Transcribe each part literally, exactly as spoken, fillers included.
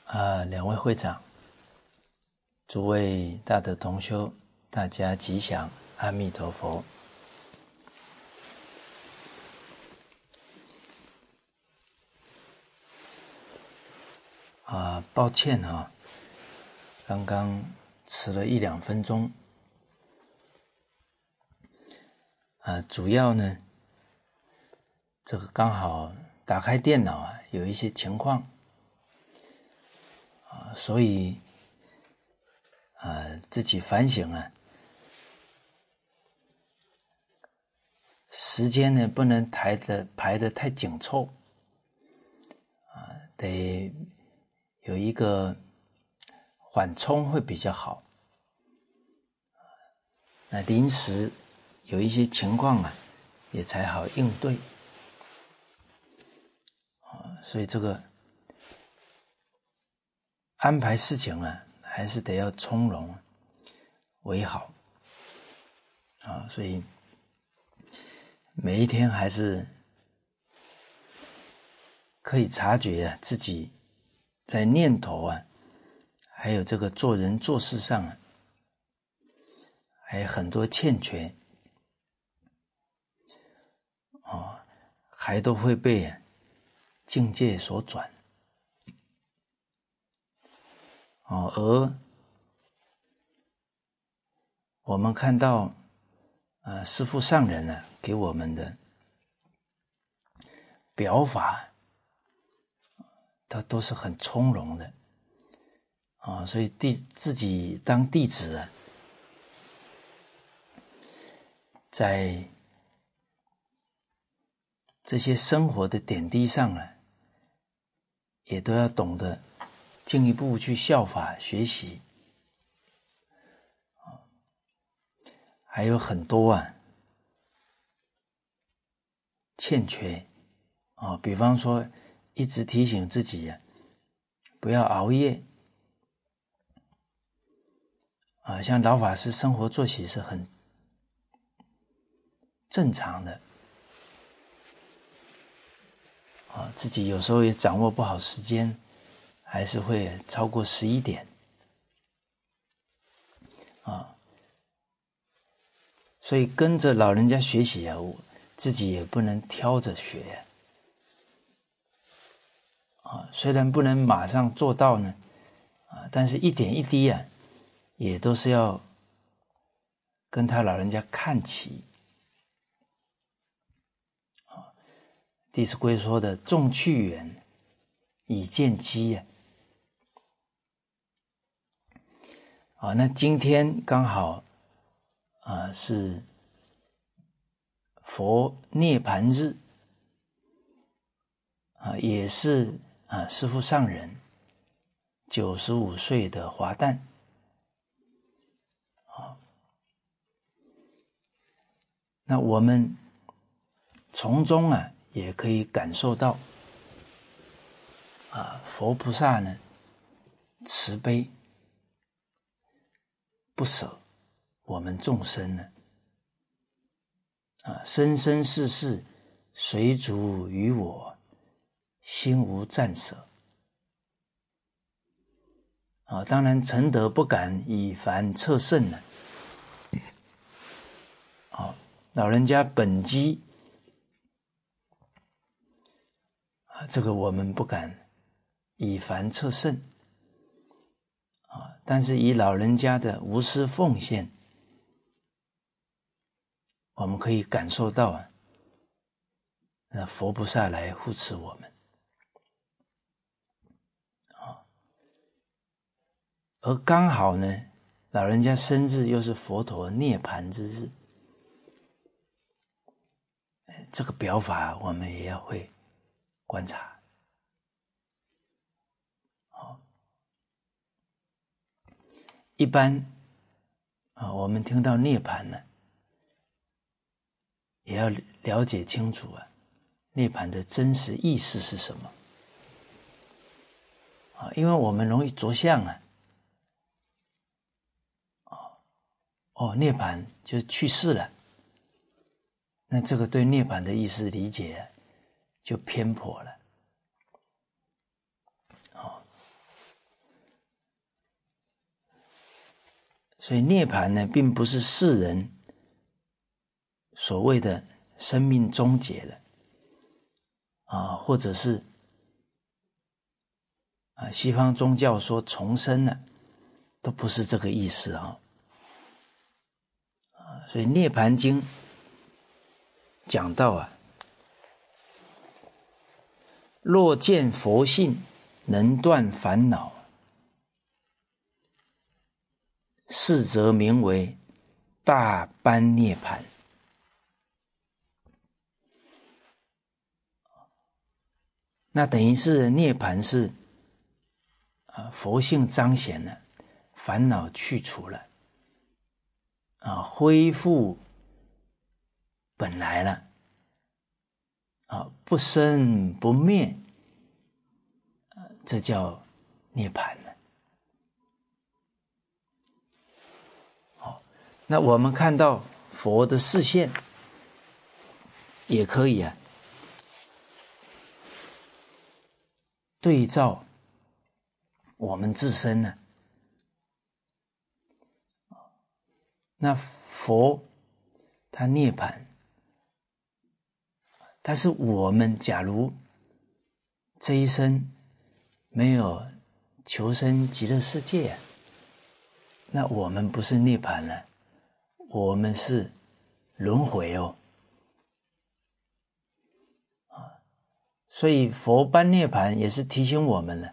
啊，两位会长，诸位大德同修，大家吉祥，阿弥陀佛。啊，抱歉啊，刚刚迟了一两分钟。啊，主要呢，这个刚好打开电脑啊，有一些情况啊，所以啊，自己反省啊，时间呢不能排的排得太紧凑啊，得有一个缓冲会比较好。那临时有一些情况啊，也才好应对啊，所以这个安排事情啊，还是得要从容为好啊，所以每一天还是可以察觉啊，自己在念头啊，还有这个做人做事上啊，还有很多欠缺哦，还都会被啊境界所转哦，而我们看到呃师父上人呢、啊、给我们的表法，它都是很从容的啊、哦，所以弟自己当弟子啊，在这些生活的点滴上啊，也都要懂得进一步去效法学习。还有很多啊欠缺啊、哦，比方说一直提醒自己啊，不要熬夜啊，像老法师生活作息是很正常的啊，自己有时候也掌握不好时间，还是会超过十一点啊，所以跟着老人家学习啊，我自己也不能挑着学啊，虽然不能马上做到呢啊，但是一点一滴啊，也都是要跟他老人家看齐啊。弟子规说的种去源，以见机啊。啊，那今天刚好啊是佛涅槃日啊，也是啊师父上人九十五岁的华诞啊。那我们从中啊也可以感受到啊佛菩萨呢慈悲不舍我们众生呢啊，生生世世随逐于我，心无暂舍啊。当然诚德不敢以凡测圣呢啊，老人家本机啊，这个我们不敢以凡测圣啊，但是以老人家的无私奉献，我们可以感受到啊，那佛菩萨来护持我们啊。而刚好呢，老人家生日又是佛陀涅槃之日，这个表法我们也要会观察。一般啊，我们听到涅槃呢，也要了解清楚啊，涅槃的真实意思是什么啊？因为我们容易着相啊，哦，涅槃就是去世了，那这个对涅槃的意思理解就偏颇了。哦， 所以涅槃呢，并不是世人所谓的生命终结了啊，或者是啊西方宗教说重生了，都不是这个意思啊。啊，所以《涅槃经》讲到啊，若见佛性能断烦恼，是则名为大般涅槃。那等于是涅槃是啊佛性彰显了，烦恼去除了，啊恢复本来了，啊不生不灭，啊这叫涅槃了。好，那我们看到佛的视线，也可以啊对照我们自身呢、啊，那佛他涅槃，但是我们假如这一生没有求生极乐世界、啊，那我们不是涅槃了，我们是轮回哦。啊，所以佛般涅槃也是提醒我们了，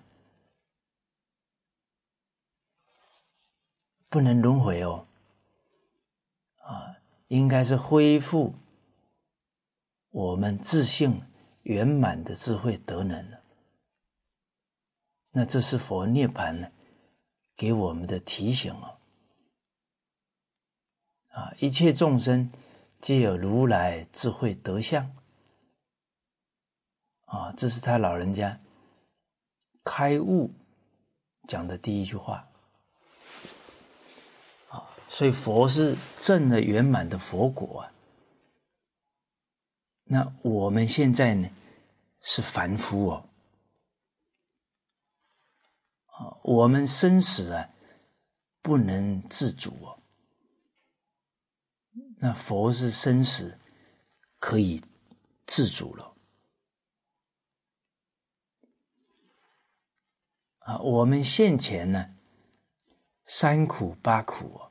不能轮回哦。啊，应该是恢复我们自性圆满的智慧德能了。那这是佛涅槃呢给我们的提醒哦。啊，一切众生皆有如来智慧德相。啊，这是他老人家开悟讲的第一句话。啊，所以佛是证了圆满的佛果啊。那我们现在呢是凡夫哦。啊，我们生死啊不能自主哦。那佛是生死可以自主了。啊，我们现前呢三苦八苦哦。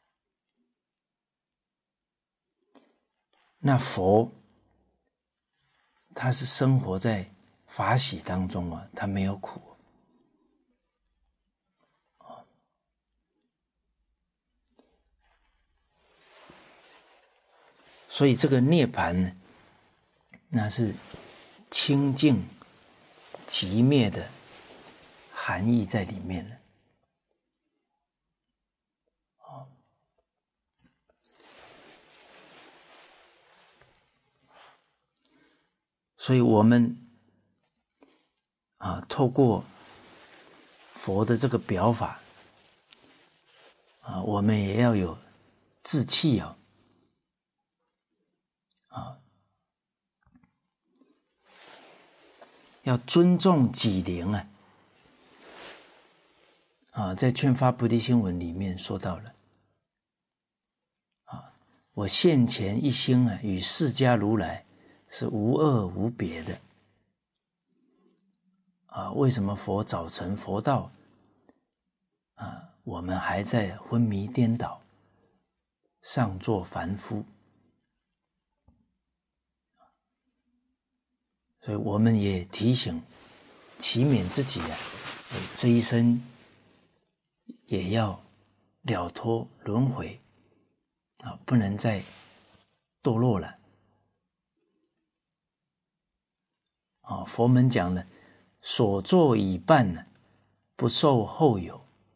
那佛他是生活在法喜当中啊，他没有苦。所以这个涅槃呢，那是清净寂灭的含义在里面了。所以我们啊，透过佛的这个表法啊，我们也要有志气啊，啊，要尊重己灵啊。啊，在《劝发菩提心文》里面说到了，啊，我现前一心啊，与释迦如来是无二无别的。啊，为什么佛早成佛道？啊，我们还在昏迷颠倒，尚作凡夫。所以我们也提醒祈勉自己啊，这一生也要了脱轮回啊，不能再堕落了。啊，佛门讲的所作已办呢，不受后有。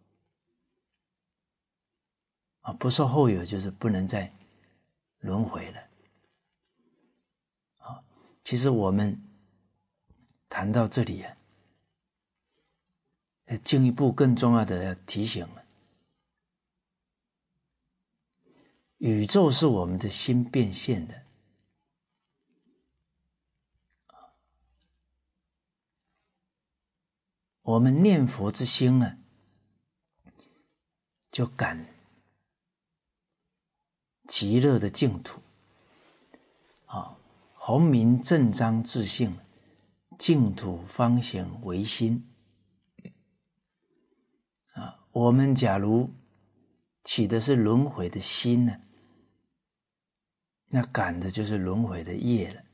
啊，不受后有就是不能再轮回了。啊，其实我们谈到这里啊，进一步更重要的要提醒了，宇宙是我们的心变现的。我们念佛之心呢，就感极乐的净土。啊，弘明正章自性，净土方显为心。啊，我们假如起的是轮回的心呢，那感的就是轮回的业了。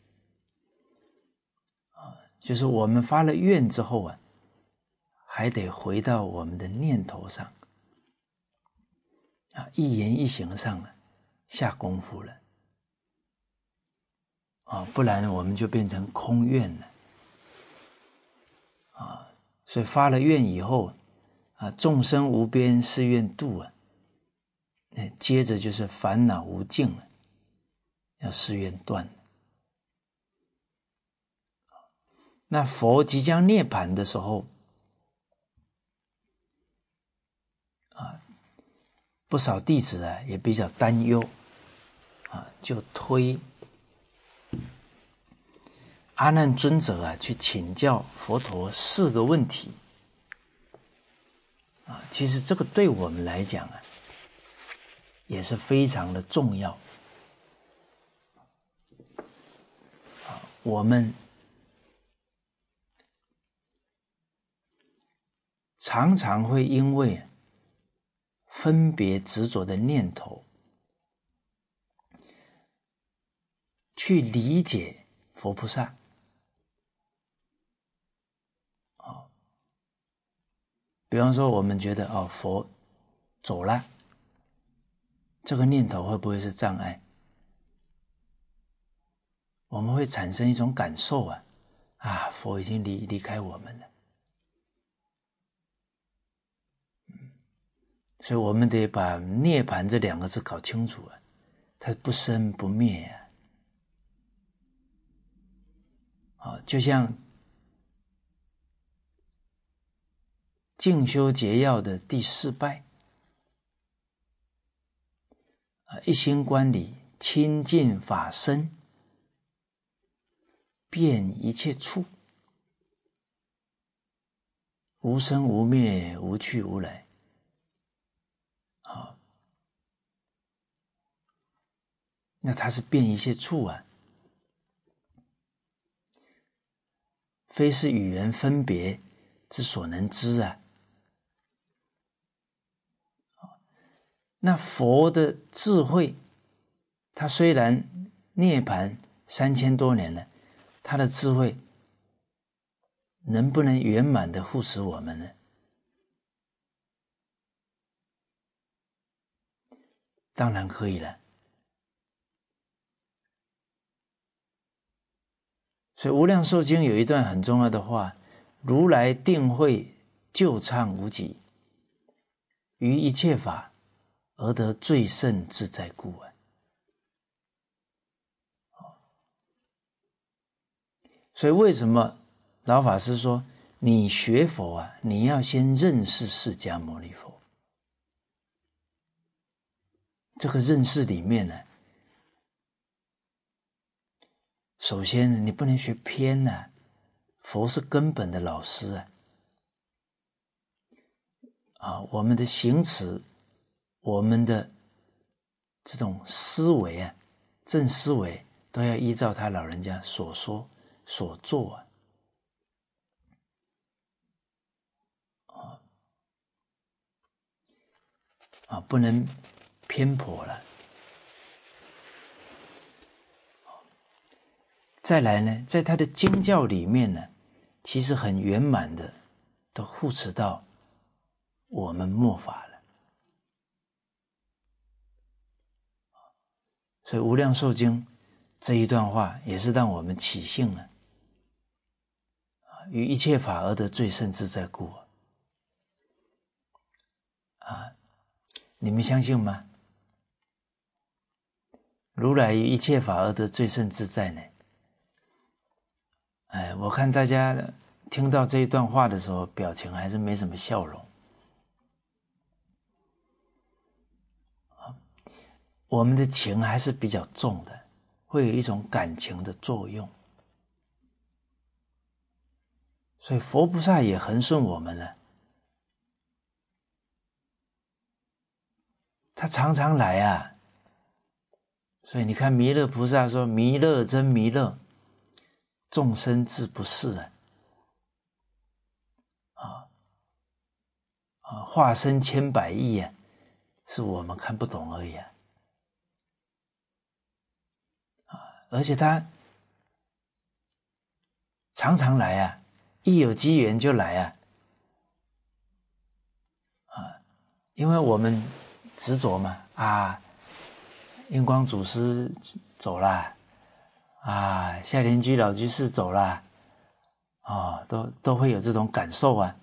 啊，就是我们发了愿之后啊，还得回到我们的念头上，啊，一言一行上啊下功夫了。啊，不然我们就变成空愿了。啊，所以发了愿以后，啊，众生无边誓愿度啊，接着就是烦恼无尽了，要誓愿断。那佛即将涅槃的时候，啊，不少弟子啊也比较担忧，啊，就推阿难尊者啊去请教佛陀四个问题。啊，其实这个对我们来讲啊，也是非常的重要。啊，我们常常会因为分别执着的念头，去理解佛菩萨。哦，比方说我们觉得哦，佛走了，这个念头会不会是障碍？我们会产生一种感受啊，啊，佛已经离离开我们了。所以我们得把涅槃这两个字搞清楚啊，它不生不灭啊。啊，就像静修结要的第四拜啊，一心观理，清净法身，遍一切处，无生无灭，无去无来。啊，那它是遍一切处啊，非是语言分别之所能知啊。那佛的智慧，他虽然涅槃三千多年了，他的智慧能不能圆满的护持我们呢？当然可以了。所以《无量寿经》有一段很重要的话：如来定慧救畅无极，于一切法而得最胜自在故啊。所以为什么老法师说你学佛啊，你要先认识释迦牟尼佛？这个认识里面呢，首先你不能学偏啊，佛是根本的老师啊。啊，我们的行持，我们的这种思维啊，正思维都要依照他老人家所说所做啊。啊，啊，不能偏颇了。再来呢，在他的经教里面呢，其实很圆满的都护持到我们末法了。所以《无量寿经》这一段话也是让我们起信了，于一切法而得最胜自在故啊，你们相信吗？如来于一切法而得最胜自在呢？哎，我看大家听到这一段话的时候，表情还是没什么笑容。我们的情还是比较重的，会有一种感情的作用。所以佛菩萨也恒顺我们了，他常常来啊， 所以你看弥勒菩萨说弥勒真弥勒，众生自不是啊。啊啊，化身千百亿啊，是我们看不懂而已啊。啊，而且他常常来啊，一有机缘就来啊。啊，因为我们执着嘛，啊，印光祖师走了，啊，夏莲居老居士走了，啊，都都会有这种感受啊。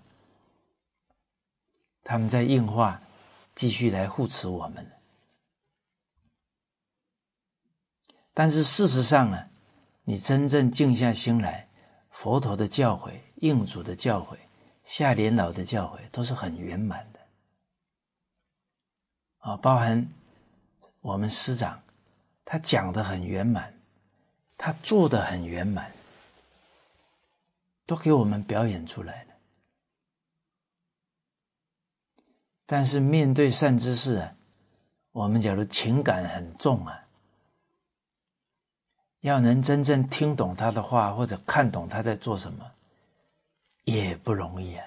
他们在应化，继续来护持我们。但是事实上啊，你真正静下心来，佛陀的教诲、印祖的教诲、夏莲老的教诲都是很圆满的啊，包含我们师长，他讲的很圆满，他做的很圆满，都给我们表演出来了。但是面对善知识啊，我们假如情感很重啊，要能真正听懂他的话，或者看懂他在做什么，也不容易啊。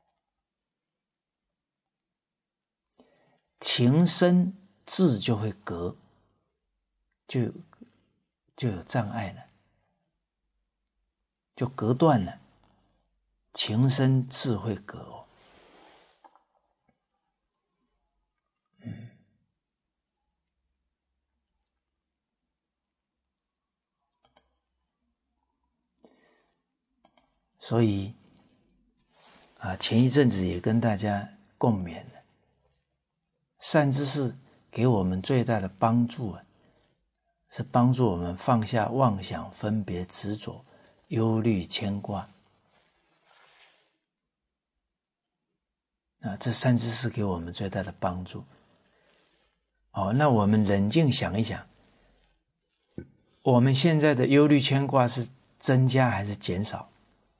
情深智就会隔，就有就有障碍了，就隔断了。情深智会隔哦。嗯，所以啊，前一阵子也跟大家共勉了，善知识给我们最大的帮助啊，是帮助我们放下妄想、分别、执着、忧虑、牵挂啊，这善知识给我们最大的帮助。哦，那我们冷静想一想，我们现在的忧虑牵挂是增加还是减少？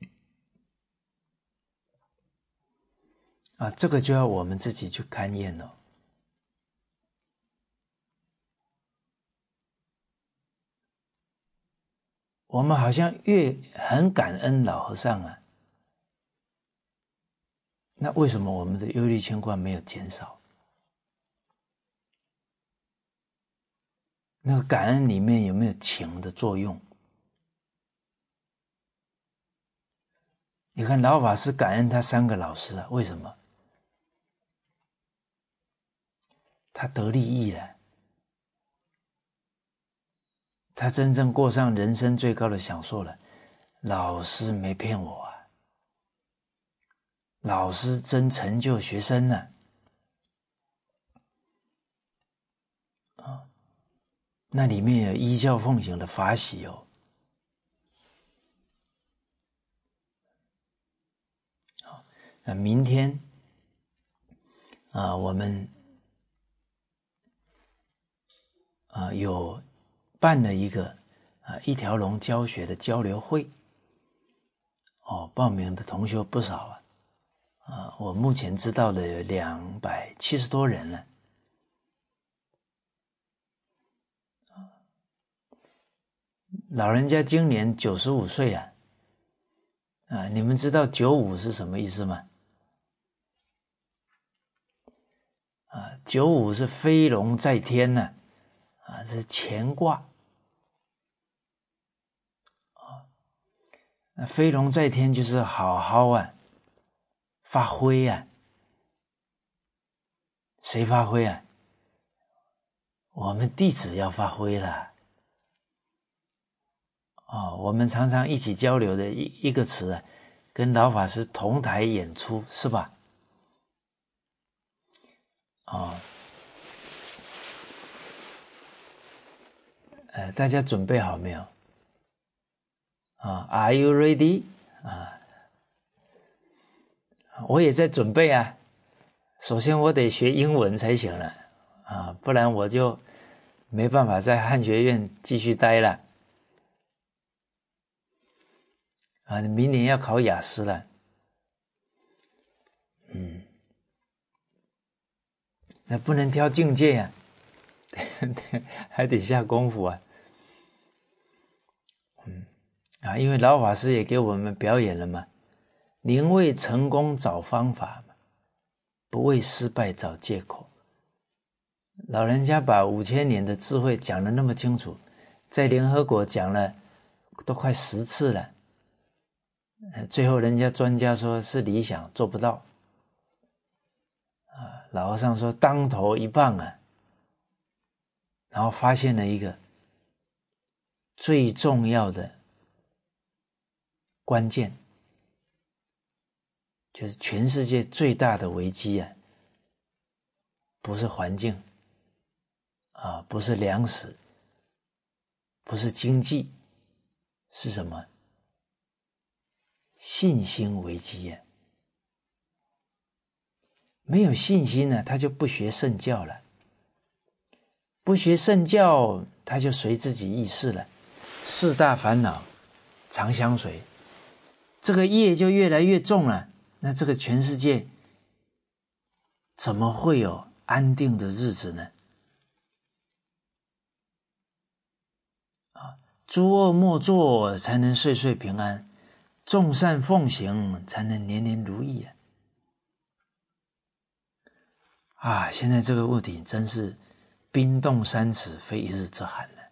啊，这个就要我们自己去勘验了。我们好像越很感恩老和尚啊，那为什么我们的忧虑牵挂没有减少？那个感恩里面有没有情的作用？你看老法师感恩他三个老师啊，为什么？他得利益了，他真正过上人生最高的享受了。老师没骗我啊，老师真成就学生了啊，那里面有依教奉行的法喜哦。那明天啊，我们啊有办了一个啊一条龙教学的交流会哦，报名的同学不少啊，啊，我目前知道的有两百七十多人了。老人家今年九十五岁啊，啊，你们知道九五是什么意思吗？啊，九五是飞龙在天呢、啊，啊，是乾卦。啊，那飞龙在天就是好好啊，发挥啊。谁发挥啊？我们弟子要发挥了。哦，我们常常一起交流的一一个词啊，跟老法师同台演出，是吧？哦，呃，大家准备好没有？啊 ，Are you ready？ 啊，我也在准备啊。首先我得学英文才行了啊，不然我就没办法在汉学院继续待了。啊，明年要考雅思了。嗯，那不能挑境界呀、 还得下功夫啊。嗯啊，因为老法师也给我们表演了嘛，宁为成功找方法嘛，不为失败找借口。老人家把五千年的智慧讲得那么清楚，在联合国讲了都快十次了，最后人家专家说是理想做不到啊，老和尚说当头一棒啊，然后发现了一个最重要的关键，就是全世界最大的危机啊，不是环境啊，不是粮食，不是经济，是什么？信心危机啊！没有信心呢，他就不学圣教了，不学圣教，他就随自己意识了，四大烦恼常相随，这个业就越来越重了。那这个全世界怎么会有安定的日子呢？啊，诸恶莫作，才能岁岁平安；众善奉行，才能年年如意啊！啊，现在这个物体真是冰冻三尺，非一日之寒了。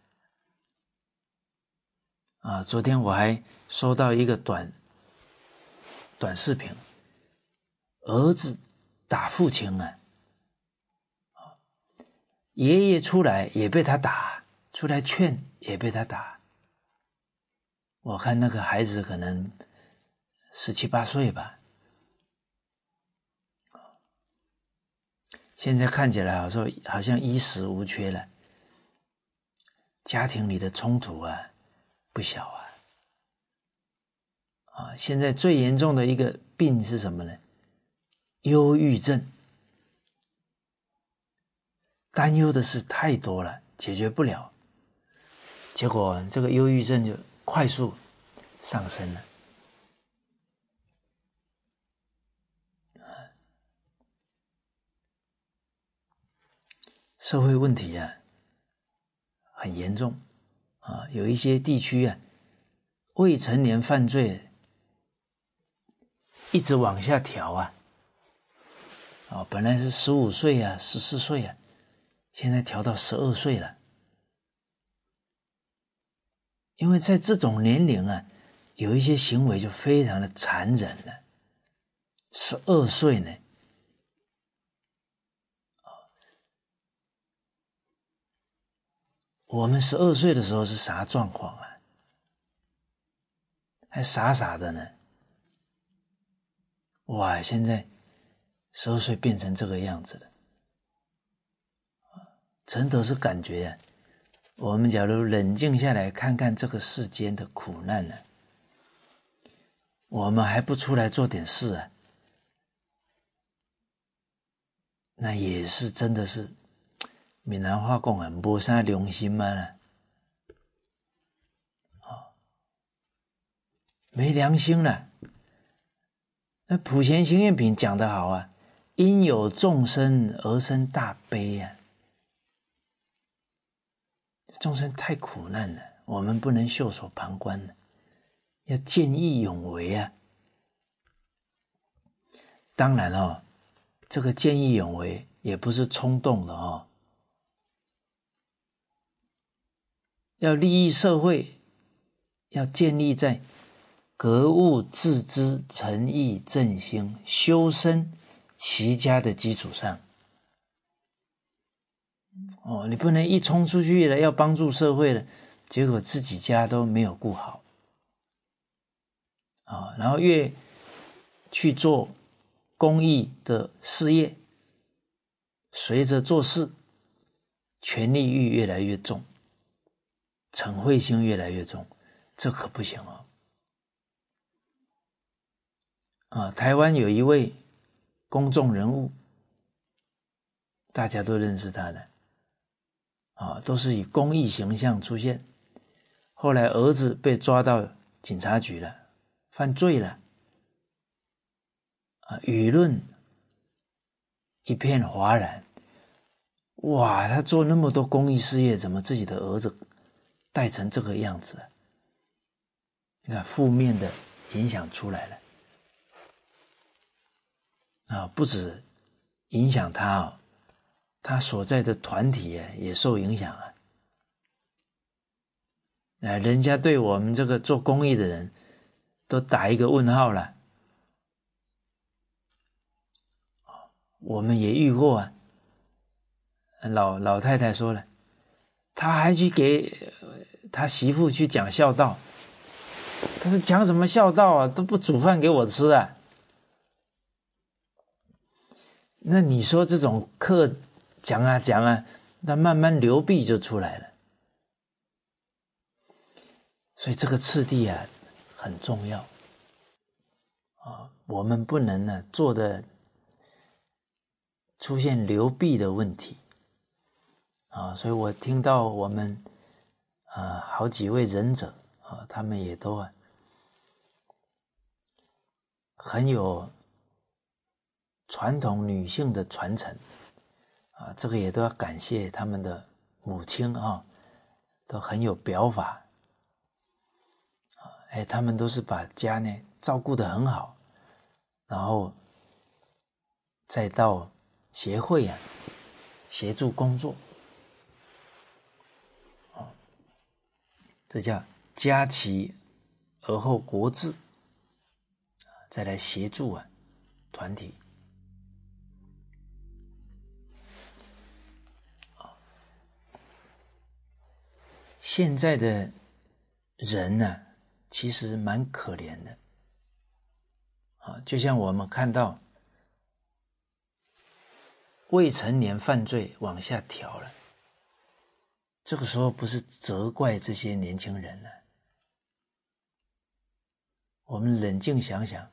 啊，昨天我还收到一个短短视频，儿子打父亲啊，爷爷出来也被他打，出来劝也被他打。我看那个孩子可能十七八岁吧，现在看起来好像好像衣食无缺了，家庭里的冲突啊不小啊。啊，现在最严重的一个病是什么呢？忧郁症。担忧的事太多了，解决不了，结果这个忧郁症就快速上升了。社会问题啊很严重啊，有一些地区啊未成年犯罪一直往下调啊，啊本来是十五岁啊十四岁啊，现在调到十二岁了。因为在这种年龄啊，有一些行为就非常的残忍了。十二岁呢，我们十二岁的时候是啥状况啊？还傻傻的呢。哇，现在十二岁变成这个样子了，真的是感觉啊，我们假如冷静下来看看这个世间的苦难呢、啊，我们还不出来做点事啊，那也是真的是闽南话讲啊，没啥良心嘛、啊哦，没良心了。那普贤行愿品讲得好啊，因有众生而生大悲啊，众生太苦难了，我们不能袖手旁观了，要见义勇为啊。当然哦，这个见义勇为也不是冲动的哦，要利益社会，要建立在格物致知、诚意正心、修身齐家的基础上。哦，你不能一冲出去了，要帮助社会了，结果自己家都没有顾好。啊、哦，然后越去做公益的事业，随着做事，权力欲越来越重，嗔恚心越来越重，这可不行哦。啊，台湾有一位公众人物，大家都认识他的，啊，都是以公益形象出现。后来儿子被抓到警察局了，犯罪了，啊，舆论一片哗然， 哇，他做那么多公益事业，怎么自己的儿子带成这个样子啊？你看负面的影响出来了啊，不止影响他啊，他所在的团体啊也受影响啊。哎，人家对我们这个做公益的人都打一个问号了。我们也遇过啊，老老太太说了，他还去给他媳妇去讲孝道，他是讲什么孝道啊，都不煮饭给我吃啊。那你说这种课讲啊讲啊，那慢慢流弊就出来了。所以这个次第啊很重要啊，我们不能呢做的出现流弊的问题啊。所以我听到我们啊好几位仁者啊，他们也都啊很有传统女性的传承啊，这个也都要感谢他们的母亲啊，都很有表法。哎，他们都是把家呢照顾得很好，然后再到协会啊协助工作，哦，这叫家齐而后国治，再来协助啊团体。现在的人呢、啊，其实蛮可怜的啊，就像我们看到未成年犯罪往下调了，这个时候不是责怪这些年轻人了，我们冷静想想，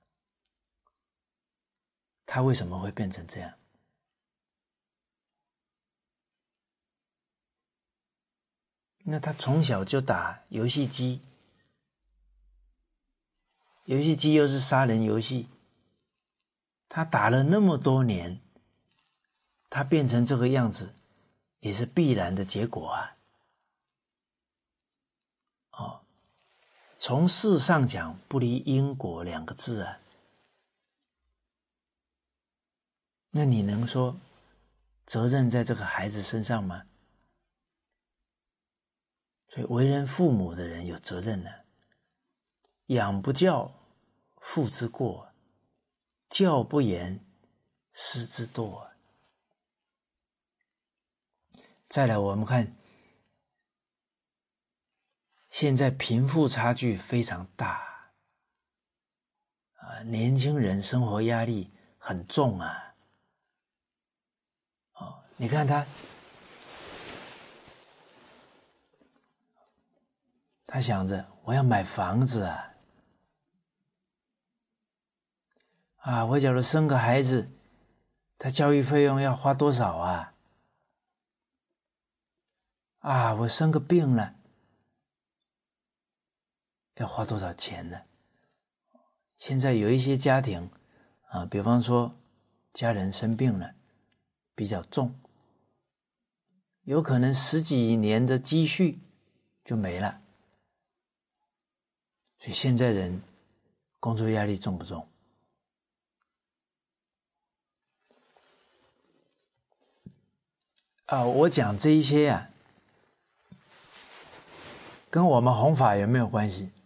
他为什么会变成这样？那他从小就打游戏机，游戏机又是杀人游戏，他打了那么多年，他变成这个样子也是必然的结果啊。哦，从事上讲不离因果两个字啊，那你能说责任在这个孩子身上吗？所以为人父母的人有责任呢、啊，养不教父之过，教不严师之惰。再来我们看现在贫富差距非常大啊，年轻人生活压力很重啊。哦，你看他他想着我要买房子啊，啊，我假如生个孩子，他教育费用要花多少啊？啊，我生个病了，要花多少钱呢？现在有一些家庭啊，比方说家人生病了，比较重，有可能十几年的积蓄就没了。所以现在人工作压力重不重？啊，我讲这一些啊，跟我们弘法有没有关系？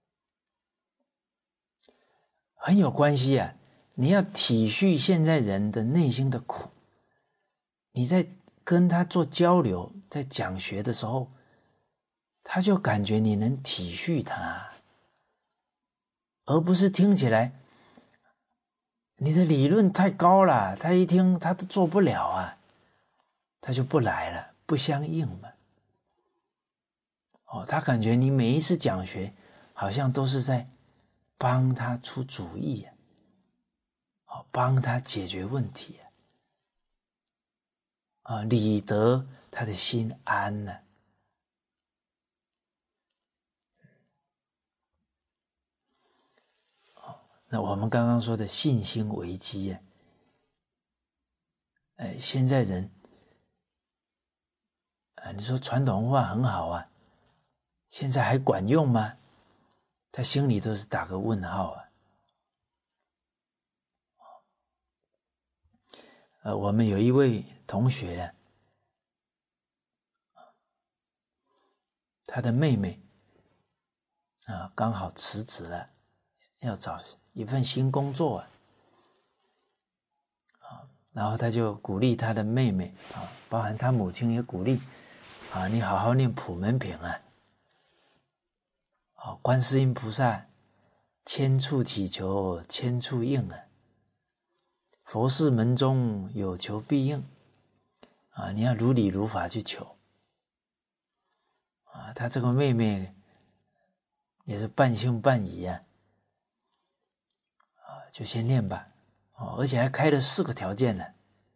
很有关系啊！你要体恤现在人的内心的苦，你在跟他做交流，在讲学的时候，他就感觉你能体恤他，而不是听起来你的理论太高了，他一听他都做不了啊，他就不来了，不相应嘛。哦，他感觉你每一次讲学好像都是在帮他出主意啊，哦，帮他解决问题啊，啊，理得他的心安呢、啊。那我们刚刚说的信心危机啊，哎，现在人啊，你说传统文化很好啊，现在还管用吗？他心里都是打个问号啊。呃，我们有一位同学，他的妹妹啊，刚好辞职了，要找一份新工作啊，啊，然后他就鼓励他的妹妹啊，包含他母亲也鼓励啊，你好好念普门品啊，啊，观世音菩萨千处祈求千处应啊，佛事门中有求必应啊，你要如理如法去求啊。他这个妹妹也是半信半疑啊，啊，就先念吧，哦，而且还开了四个条件呢，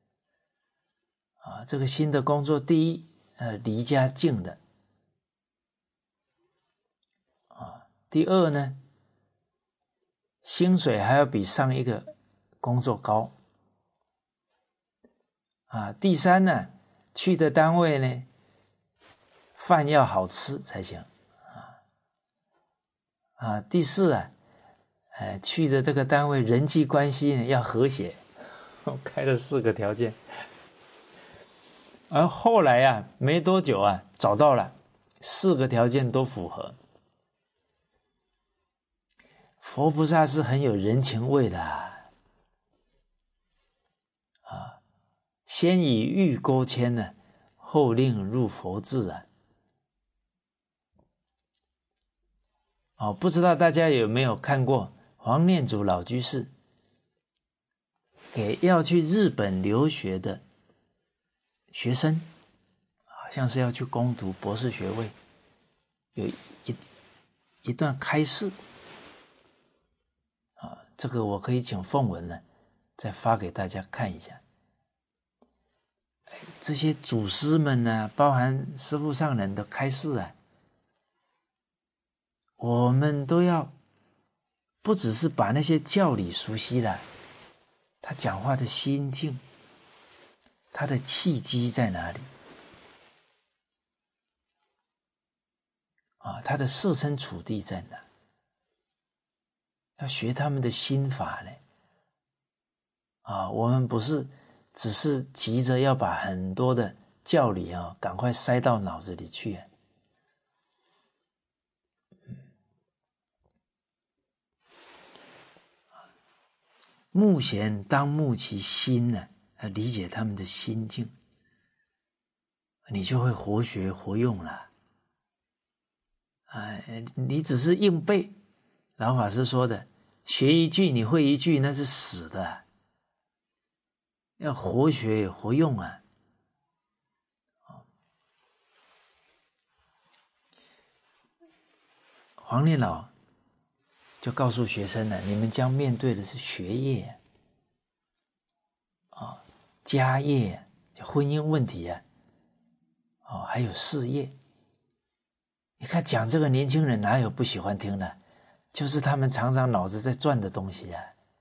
啊，这个新的工作，第一，呃，离家近的，啊，第二呢，薪水还要比上一个工作高，啊，第三呢，去的单位呢，饭要好吃才行，啊，啊，第四啊，呃，去的这个单位人际关系呢要和谐，开了四个条件，而后来啊，没多久啊，找到了四个条件都符合。佛菩萨是很有人情味的啊，啊，先以玉钩牵呢，后令入佛智啊。哦，不知道大家有没有看过黄念祖老居士给要去日本留学的学生，好像是要去攻读博士学位，有一一段开示啊，这个我可以请凤文呢再发给大家看一下。这些祖师们呢，包含师父上人的开示啊，我们都要不只是把那些教理熟悉了，他讲话的心境，他的契机在哪里啊？他的设身处地在哪？要学他们的心法呢啊！我们不是只是急着要把很多的教理啊赶快塞到脑子里去啊。目贤当慕其心呢、啊，理解他们的心境，你就会活学活用了。哎，你只是硬背，老法师说的，学一句你会一句，那是死的，要活学活用啊。黄念老就告诉学生了，你们将面对的是学业啊、家业、婚姻问题啊，哦，还有事业。你看讲这个年轻人哪有不喜欢听的？就是他们常常脑子在转的东西啊。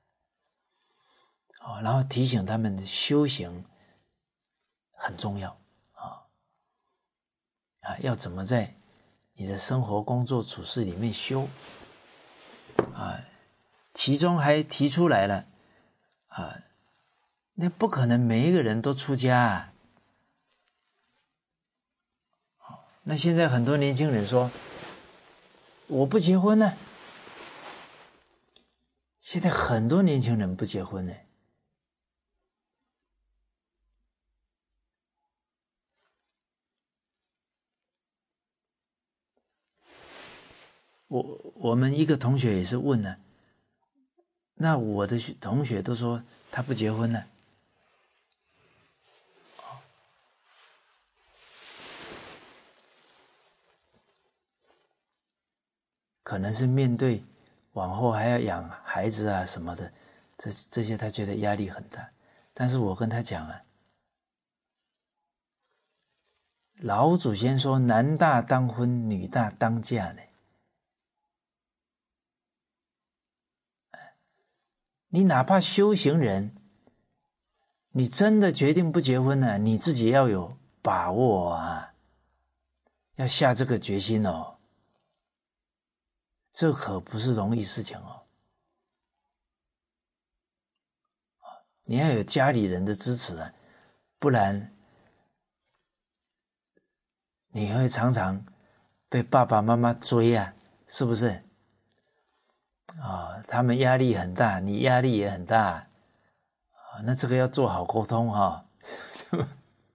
哦，然后提醒他们的修行很重要啊啊，要怎么在你的生活、工作、处事里面修啊？其中还提出来了啊，那不可能每一个人都出家啊。那现在很多年轻人说我不结婚呢，现在很多年轻人不结婚呢。我我们一个同学也是问呢，那我的同学都说他不结婚了，可能是面对往后还要养孩子啊什么的，这这些他觉得压力很大。但是我跟他讲啊，老祖先说男大当婚，女大当嫁呢。你哪怕修行人，你真的决定不结婚了，你自己要有把握啊。 要下这个决心哦，这可不是容易事情哦。你要有家里人的支持啊，不然你会常常被爸爸妈妈追啊，是不是？啊、哦，他们压力很大，你压力也很大啊、哦，那这个要做好沟通哈、哦。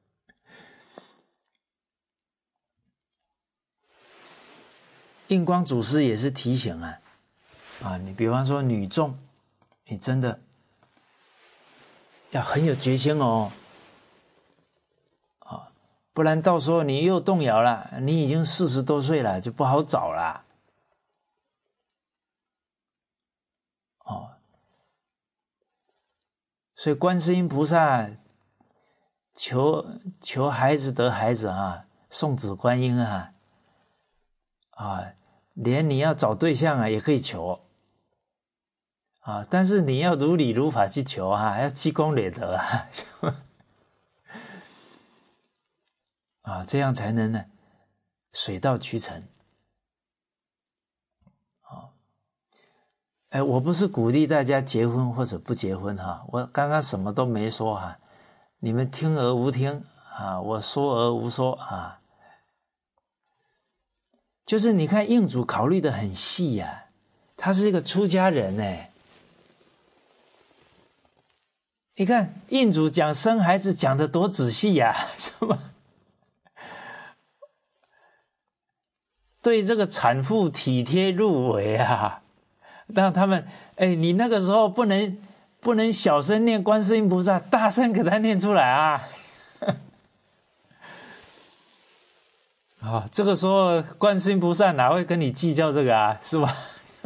印光祖师也是提醒啊，啊，你比方说女众，你真的要很有决心哦，啊，不然到时候你又动摇了，你已经四十多岁了，就不好找了。哦，所以观世音菩萨求求孩子得孩子啊，送子观音啊，啊，连你要找对象啊也可以求啊，但是你要如理如法去求啊，要积功累德啊，啊，这样才能呢水到渠成。啊，哎，我不是鼓励大家结婚或者不结婚哈，我刚刚什么都没说哈，你们听而无听啊，我说而无说啊。就是你看印主考虑的很细呀、啊，他是一个出家人哎。你看印主讲生孩子讲的多仔细呀、啊，是吧？对这个产妇体贴入微啊，让他们哎，你那个时候不能不能小声念观世音菩萨，大声给他念出来啊。啊、哦，这个时候观世音菩萨哪会跟你计较这个啊，是吧？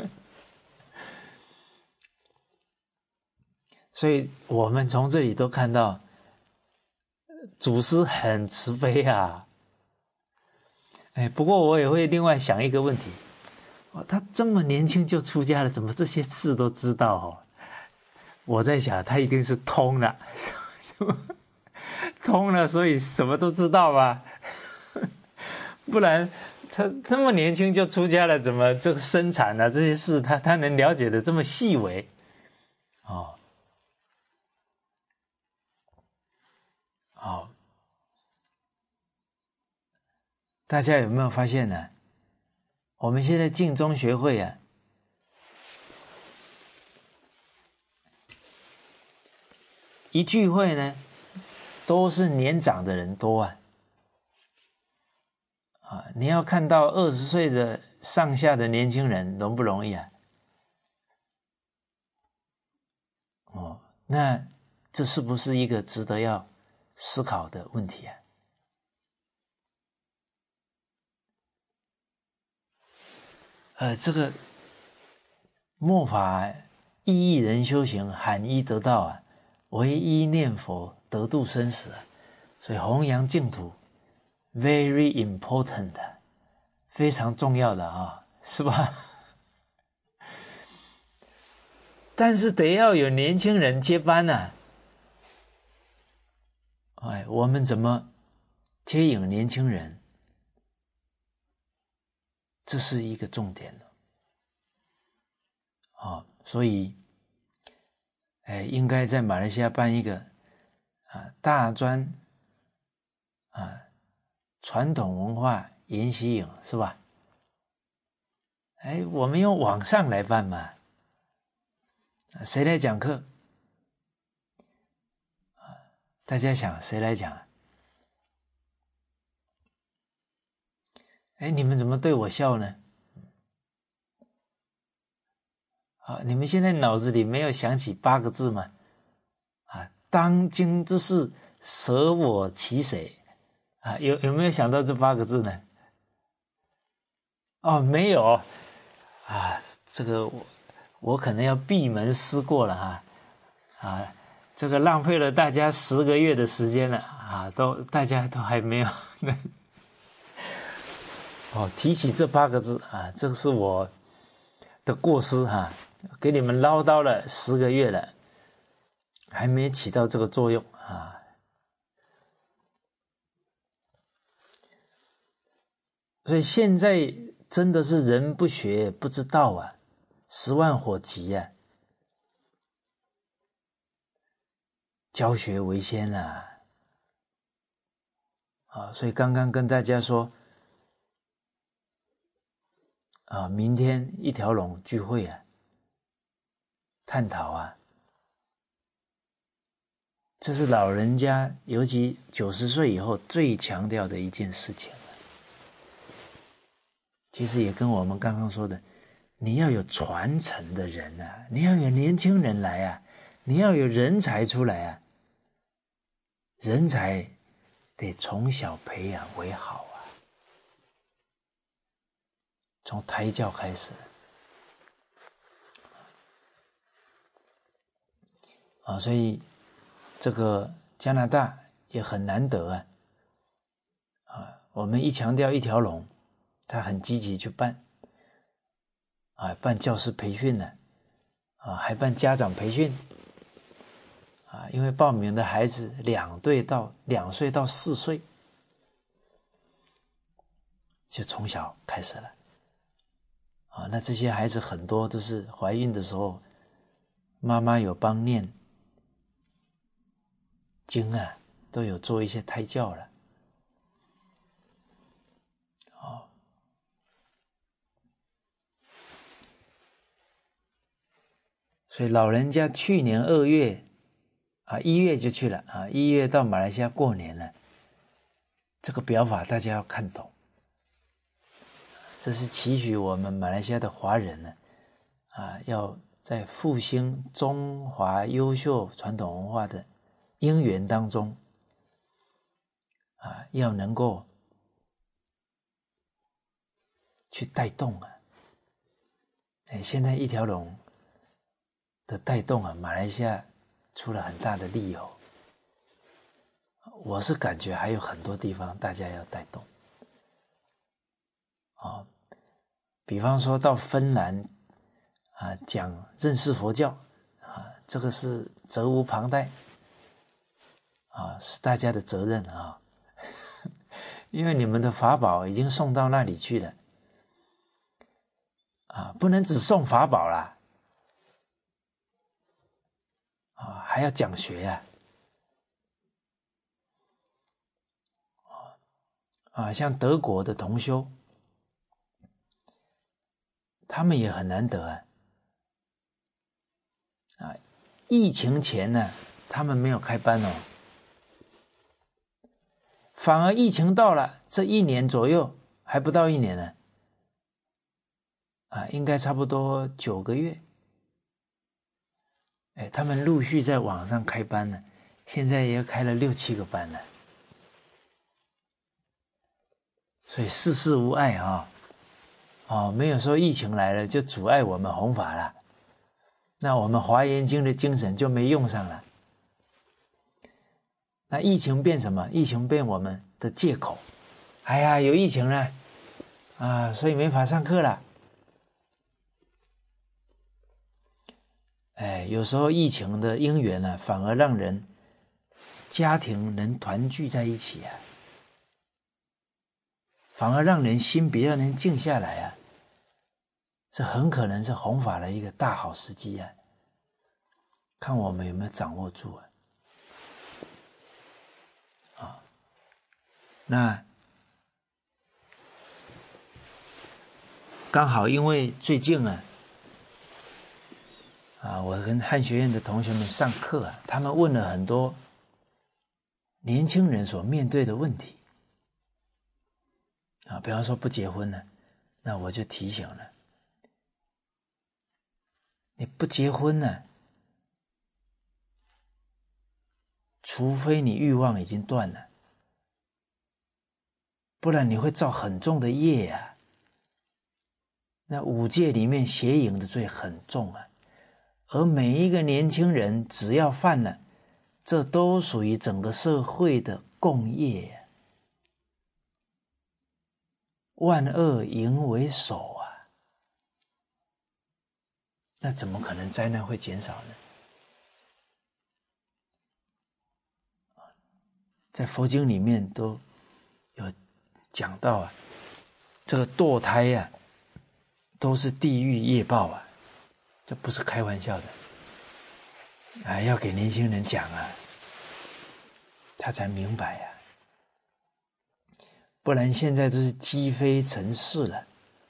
所以我们从这里都看到祖师很慈悲啊。哎，不过我也会另外想一个问题，哦，他这么年轻就出家了，怎么这些事都知道哦？我在想他一定是通了，通了，所以什么都知道吧？不然他那么年轻就出家了，怎么这个生产啊这些事他他能了解的这么细微？哦，好，大家有没有发现呢？我们现在净宗学会啊，一聚会呢，都是年长的人多啊。啊，你要看到二十岁的上下的年轻人容不容易啊？哦，那这是不是一个值得要思考的问题啊？呃，这个末法一亿人修行，罕一得道啊，唯一念佛得度生死啊，所以弘扬净土 very important， 非常重要的啊，是吧？但是得要有年轻人接班啊。哎，我们怎么接引年轻人？这是一个重点的。哦，所以，哎，应该在马来西亚办一个啊大专啊传统文化研习营，是吧？哎，我们用网上来办嘛，谁来讲课？啊，大家想谁来讲？哎，你们怎么对我笑呢？啊，你们现在脑子里没有想起八个字吗？啊，当今之事，舍我其谁？啊，有有没有想到这八个字呢？哦，没有啊，这个我我可能要闭门思过了哈，啊，这个浪费了大家十个月的时间了啊，都大家都还没有哦，提起这八个字啊，这个是我的过失哈、啊，给你们唠叨了十个月了，还没起到这个作用啊。 所以现在真的是人不学不知道啊，十万火急啊，教学为先啊。啊，所以刚刚跟大家说，啊，明天一条龙聚会啊，探讨啊，这是老人家，尤其九十岁以后最强调的一件事情。其实也跟我们刚刚说的，你要有传承的人啊，你要有年轻人来啊，你要有人才出来啊，人才得从小培养为好啊，从胎教开始啊，所以这个加拿大也很难得啊，啊，我们一强调一条龙，他很积极去办，啊，办教师培训呢，啊，还办家长培训，啊，因为报名的孩子两对到两岁到四岁，就从小开始了，啊，那这些孩子很多都是怀孕的时候，妈妈有帮念经啊，都有做一些胎教了，哦，所以老人家去年二月啊，一月就去了啊，一月到马来西亚过年了，这个表法大家要看懂，这是期许我们马来西亚的华人呢，啊，要在复兴中华优秀传统文化的因缘当中，啊，要能够去带动啊，哎，现在一条龙的带动啊，马来西亚出了很大的力哦。我是感觉还有很多地方大家要带动，哦，比方说到芬兰啊，讲认识佛教啊，这个是责无旁贷啊，是大家的责任啊，因为你们的法宝已经送到那里去了啊，不能只送法宝啦，啊，还要讲学呀，啊，啊，像德国的同修，他们也很难得啊，啊，疫情前呢，他们没有开班哦，反而疫情到了这一年左右，还不到一年呢，啊，应该差不多九个月，哎，他们陆续在网上开班了，现在也开了六七个班了，所以世事无碍啊，哦，没有说疫情来了就阻碍我们弘法了，那我们华严经的精神就没用上了。那疫情变什么？疫情变我们的借口。哎呀，有疫情了啊，所以没法上课了。哎，有时候疫情的因缘呢、啊，反而让人家庭能团聚在一起啊，反而让人心比较能静下来啊。这很可能是弘法的一个大好时机啊，看我们有没有掌握住啊。啊，那刚好因为最近啊，啊，我跟汉学院的同学们上课啊，他们问了很多年轻人所面对的问题啊，比方说不结婚呢，那我就提醒了，你不结婚呢，除非你欲望已经断了，不然你会造很重的业啊。那五戒里面邪淫的罪很重啊，而每一个年轻人只要犯了，这都属于整个社会的共业啊。万恶淫为首啊，那怎么可能灾难会减少呢？在佛经里面都有讲到啊， 这个堕胎呀、啊，都是地狱业报啊，这不是开玩笑的。啊，要给年轻人讲啊，他才明白呀、啊，不然现在都是积非成是了。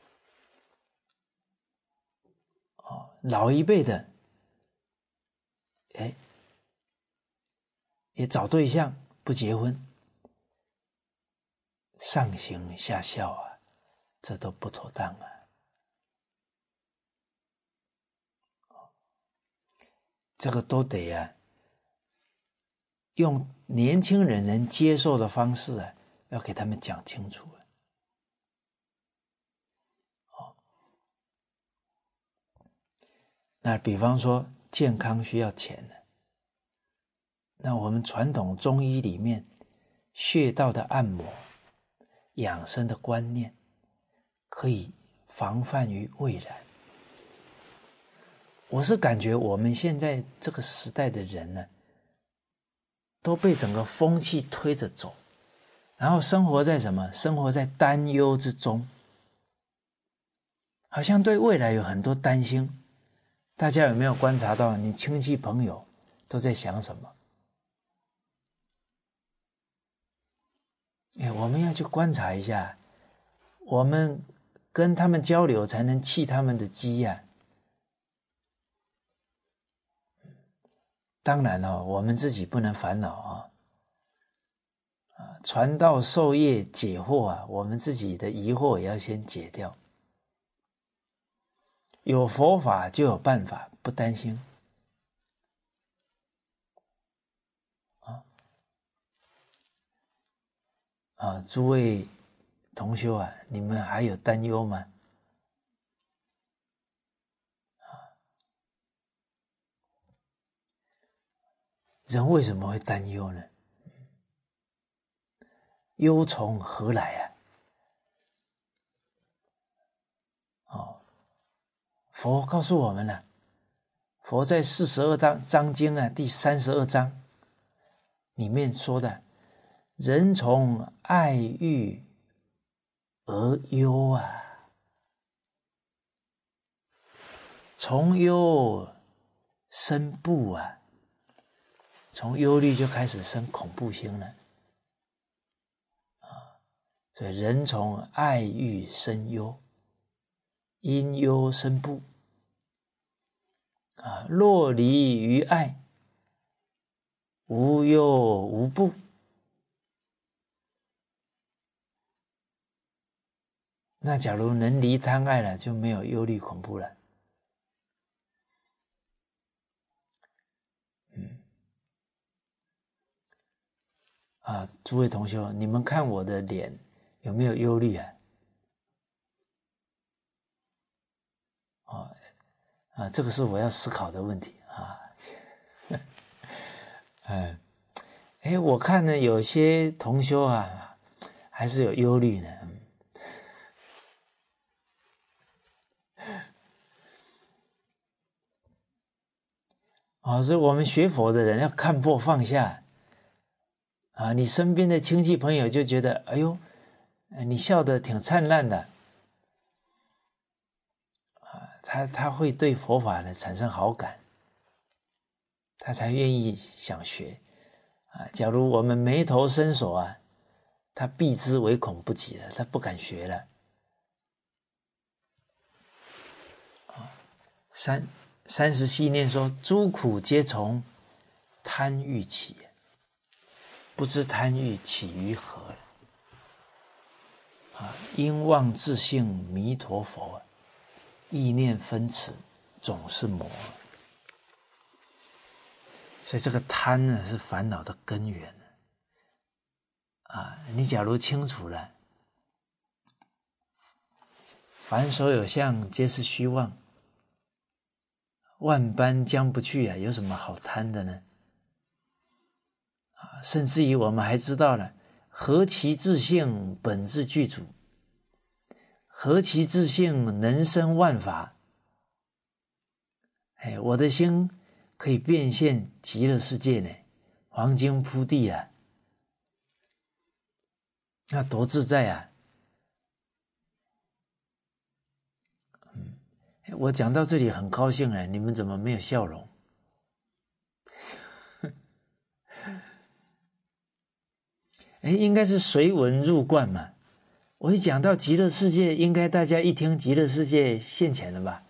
哦，老一辈的，哎，也找对象不结婚，上行下效啊，这都不妥当啊。这个都得啊，用年轻人能接受的方式啊，要给他们讲清楚啊。哦，那比方说健康需要钱呢，那我们传统中医里面穴道的按摩、养生的观念，可以防范于未然。我是感觉我们现在这个时代的人呢，都被整个风气推着走，然后生活在什么？生活在担忧之中，好像对未来有很多担心。大家有没有观察到，你亲戚朋友都在想什么？哎，我们要去观察一下，我们跟他们交流，才能气他们的机呀、啊。当然哦，我们自己不能烦恼啊，啊，传道授业解惑啊，我们自己的疑惑也要先解掉。有佛法就有办法，不担心。啊啊，诸位同修啊，你们还有担忧吗？人为什么会担忧呢？忧从何来啊？哦，佛告诉我们了，佛在四十二章章经啊，第三十二章里面说的，人从爱欲而忧啊，从忧生怖啊，从忧虑就开始生恐怖心了。所以人从爱欲生忧，因忧生怖啊，若离于爱，无忧无怖。那假如能离贪爱了，就没有忧虑恐怖了。嗯，啊，诸位同学，你们看我的脸有没有忧虑啊？哦，啊，这个是我要思考的问题啊。嗯，哎，我看呢，有些同修啊，还是有忧虑呢。啊、哦，所以我们学佛的人要看破放下啊。你身边的亲戚朋友就觉得，哎呦，你笑得挺灿烂的啊，他他会对佛法呢产生好感，他才愿意想学啊。假如我们眉头深锁啊，他避之唯恐不及了，他不敢学了。啊，三三十系念说，诸苦皆从贪欲起，不知贪欲起于何？啊，因妄自性弥陀佛，意念分此，总是魔。所以这个贪呢，是烦恼的根源。啊，你假如清楚了，凡所有相，皆是虚妄，万般将不去啊，有什么好贪的呢？啊，甚至于我们还知道了，何其自性本自具足，何其自性能生万法。哎，我的心可以变现极乐世界呢，黄金铺地啊，那多自在啊！ 我讲到这里很高兴哎，你们怎么没有笑容？哎，应该是随文入观嘛。我一讲到极乐世界，应该大家一听极乐世界现前了吧？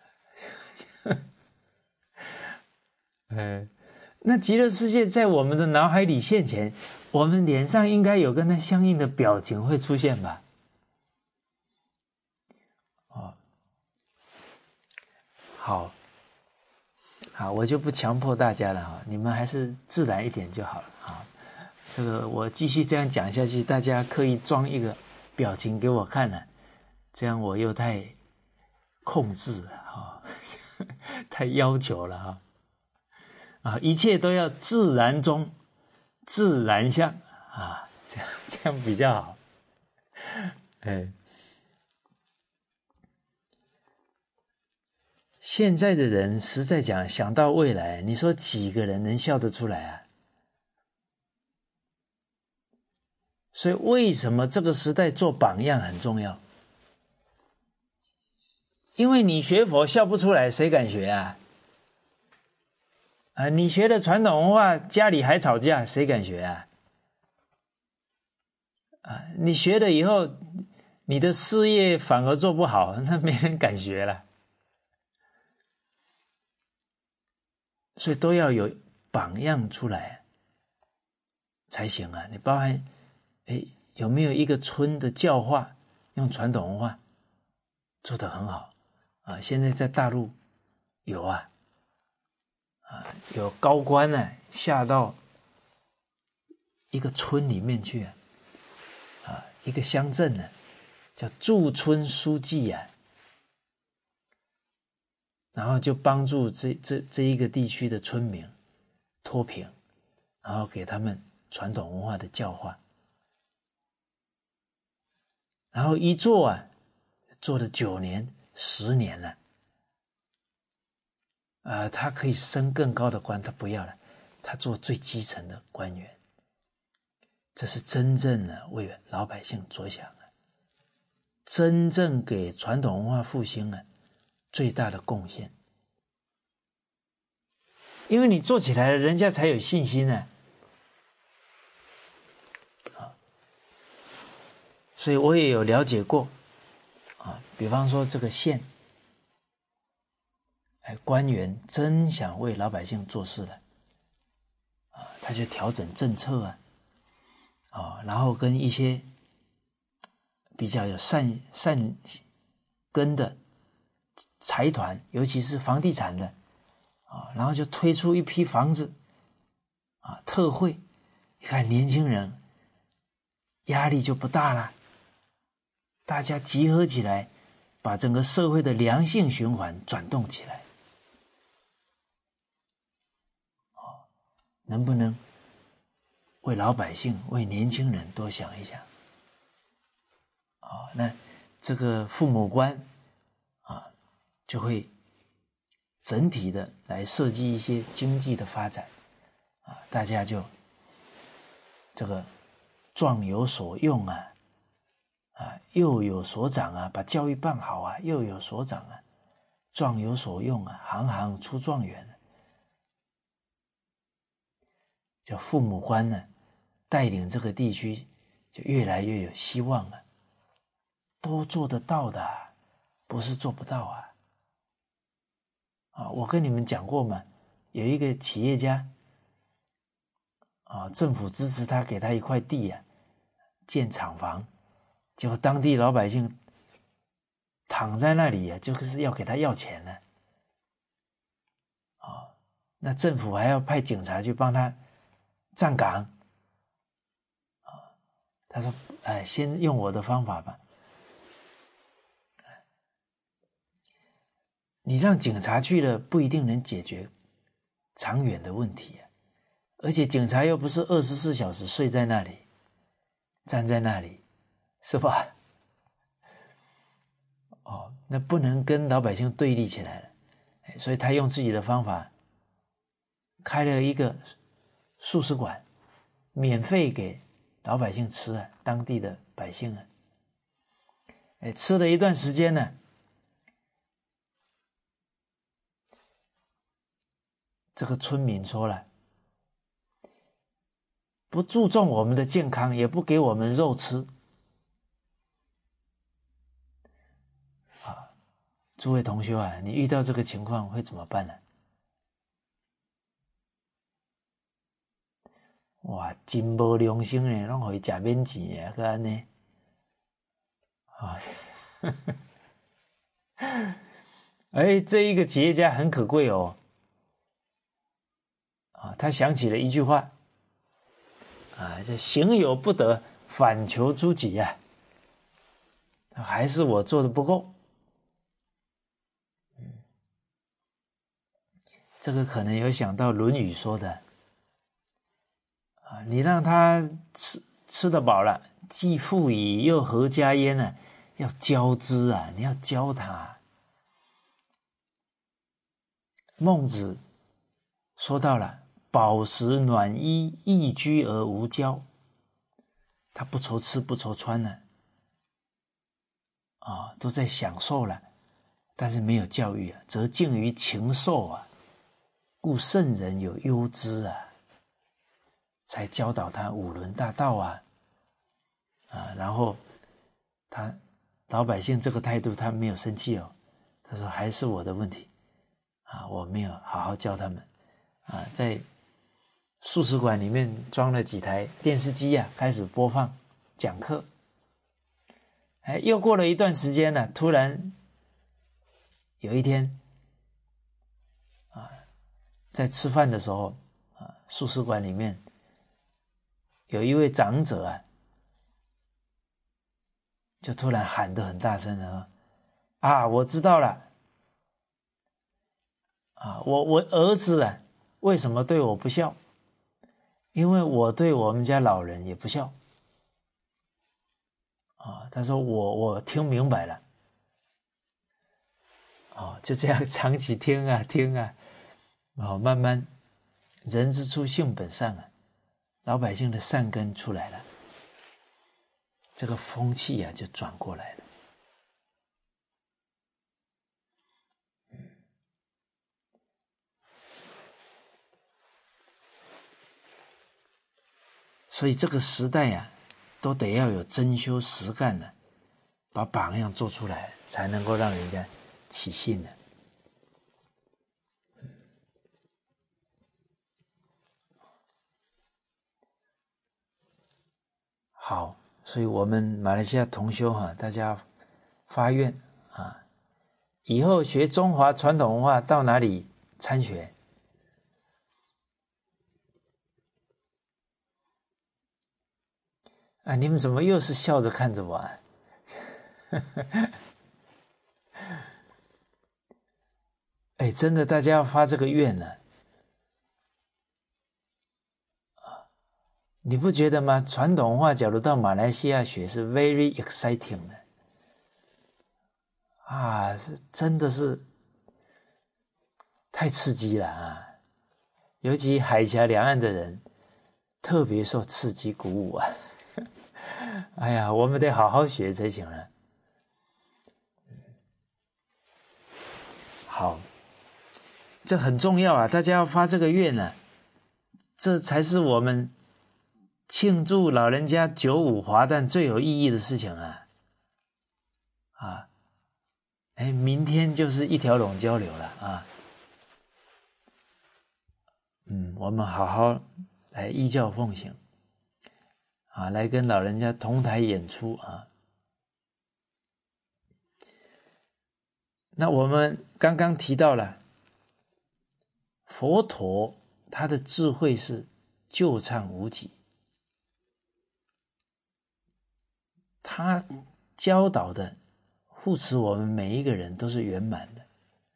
哎，那极乐世界在我们的脑海里现前，我们脸上应该有跟它相应的表情会出现吧？哦，好，好，我就不强迫大家了哈，你们还是自然一点就好了啊。这个我继续这样讲下去，大家刻意装一个表情给我看了，这样我又太控制了哈，太要求了哈。啊，一切都要自然中自然相啊，这样这样比较好。哎，现在的人实在讲，想到未来，你说几个人能笑得出来啊？所以为什么这个时代做榜样很重要？因为你学佛笑不出来，谁敢学啊？啊，你学的传统文化，家里还吵架，谁敢学啊？啊，你学了以后，你的事业反而做不好，那没人敢学了。所以都要有榜样出来才行啊！你包含，哎，有没有一个村的教化用传统文化做得很好啊？现在在大陆有啊。啊，有高官呢、啊、下到一个村里面去啊，啊，一个乡镇呢、啊，叫驻村书记啊，然后就帮助这这这一个地区的村民脱贫，然后给他们传统文化的教化，然后一做啊，做了九年、十年了。啊、呃，他可以升更高的官，他不要了，他做最基层的官员，这是真正的为老百姓着想啊，真正给传统文化复兴啊最大的贡献。因为你做起来了，人家才有信心呢、啊。所以我也有了解过啊，比方说这个县。哎，官员真想为老百姓做事的，啊，他就调整政策啊，啊，然后跟一些比较有善善根的财团，尤其是房地产的，啊，然后就推出一批房子，啊，特惠，你看年轻人压力就不大了，大家集合起来，把整个社会的良性循环转动起来。能不能为老百姓、为年轻人多想一想？哦，那这个父母官啊，就会整体的来设计一些经济的发展啊，大家就这个壮有所用啊，啊，幼有所长啊，把教育办好啊，幼有所长啊，壮有所用啊，行行出状元。叫父母官呢，带领这个地区就越来越有希望了，都做得到的，不是做不到啊！啊，我跟你们讲过嘛，有一个企业家啊，政府支持他，给他一块地啊，建厂房，结果当地老百姓躺在那里啊，就是要给他要钱呢，啊，那政府还要派警察去帮他站岗啊，他说：“哎，先用我的方法吧。你让警察去了，不一定能解决长远的问题啊。而且警察又不是二十四小时睡在那里，站在那里，是吧？哦，那不能跟老百姓对立起来了。所以他用自己的方法开了一个素食馆，免费给老百姓吃啊，当地的百姓啊，哎，吃了一段时间呢， 这个村民说了，不注重我们的健康，也不给我们肉吃啊！诸位同学啊，你遇到这个情况会怎么办呢？哇，真无良心呢，拢互伊食免钱的，个安尼啊！哎，这一个企业家很可贵哦。啊，他想起了一句话，啊，这行有不得，反求诸己呀、啊，还是我做的不够。嗯，这个可能有想到《论语》说的，啊，你让他吃吃得饱了，既富矣，又何家焉呢？要教之啊，你要教他。孟子说到了饱食暖衣，逸居而无教，他不愁吃不愁穿了，啊，都在享受了，但是没有教育啊，则近于禽兽啊，故圣人有忧之啊，才教导他五伦大道啊，啊，然后他老百姓这个态度，他没有生气哦，他说还是我的问题啊，我没有好好教他们啊，在素食馆里面装了几台电视机啊，开始播放讲课。哎，又过了一段时间呢、啊，突然有一天啊，在吃饭的时候啊，素食馆里面有一位长者啊，就突然喊得很大声的说：“啊，我知道了，啊，我我儿子啊，为什么对我不孝？因为我对我们家老人也不孝。”啊，他说我我听明白了。哦，就这样长期听啊听啊，哦，慢慢人之初性本善啊，老百姓的善根出来了，这个风气啊就转过来了。所以这个时代啊，都得要有真修实干的，把榜样做出来，才能够让人家起信的。好，所以我们马来西亚同修哈、啊，大家发愿啊，以后学中华传统文化到哪里参学？啊，你们怎么又是笑着看着我啊？哎，真的，大家要发这个愿呢、啊，你不觉得吗？传统文化假如到马来西亚学是 very exciting 的，啊，是真的是太刺激了啊！尤其海峡两岸的人特别受刺激鼓舞啊！哎呀，我们得好好学才行了。好，这很重要啊！大家要发这个愿啊，这才是我们庆祝老人家九五华诞最有意义的事情啊！啊，哎，明天就是一条龙交流了啊！嗯，我们好好来依教奉行啊，来跟老人家同台演出啊。那我们刚刚提到了佛陀，他的智慧是救忏无己，他教导的护持我们每一个人都是圆满的。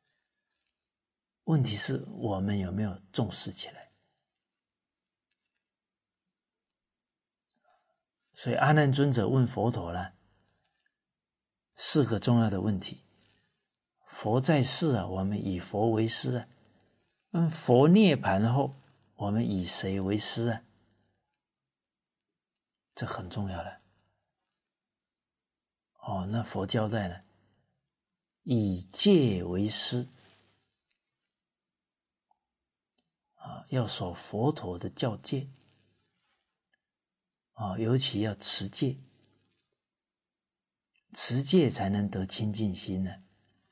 问题是我们有没有重视起来？所以阿难尊者问佛陀了四个重要的问题。佛在世啊，我们以佛为师啊；嗯，佛涅盘后，我们以谁为师啊？这很重要了。哦，那佛交代了，以戒为师。 要守佛陀的教戒啊，尤其要持戒，持戒才能得清净心呢。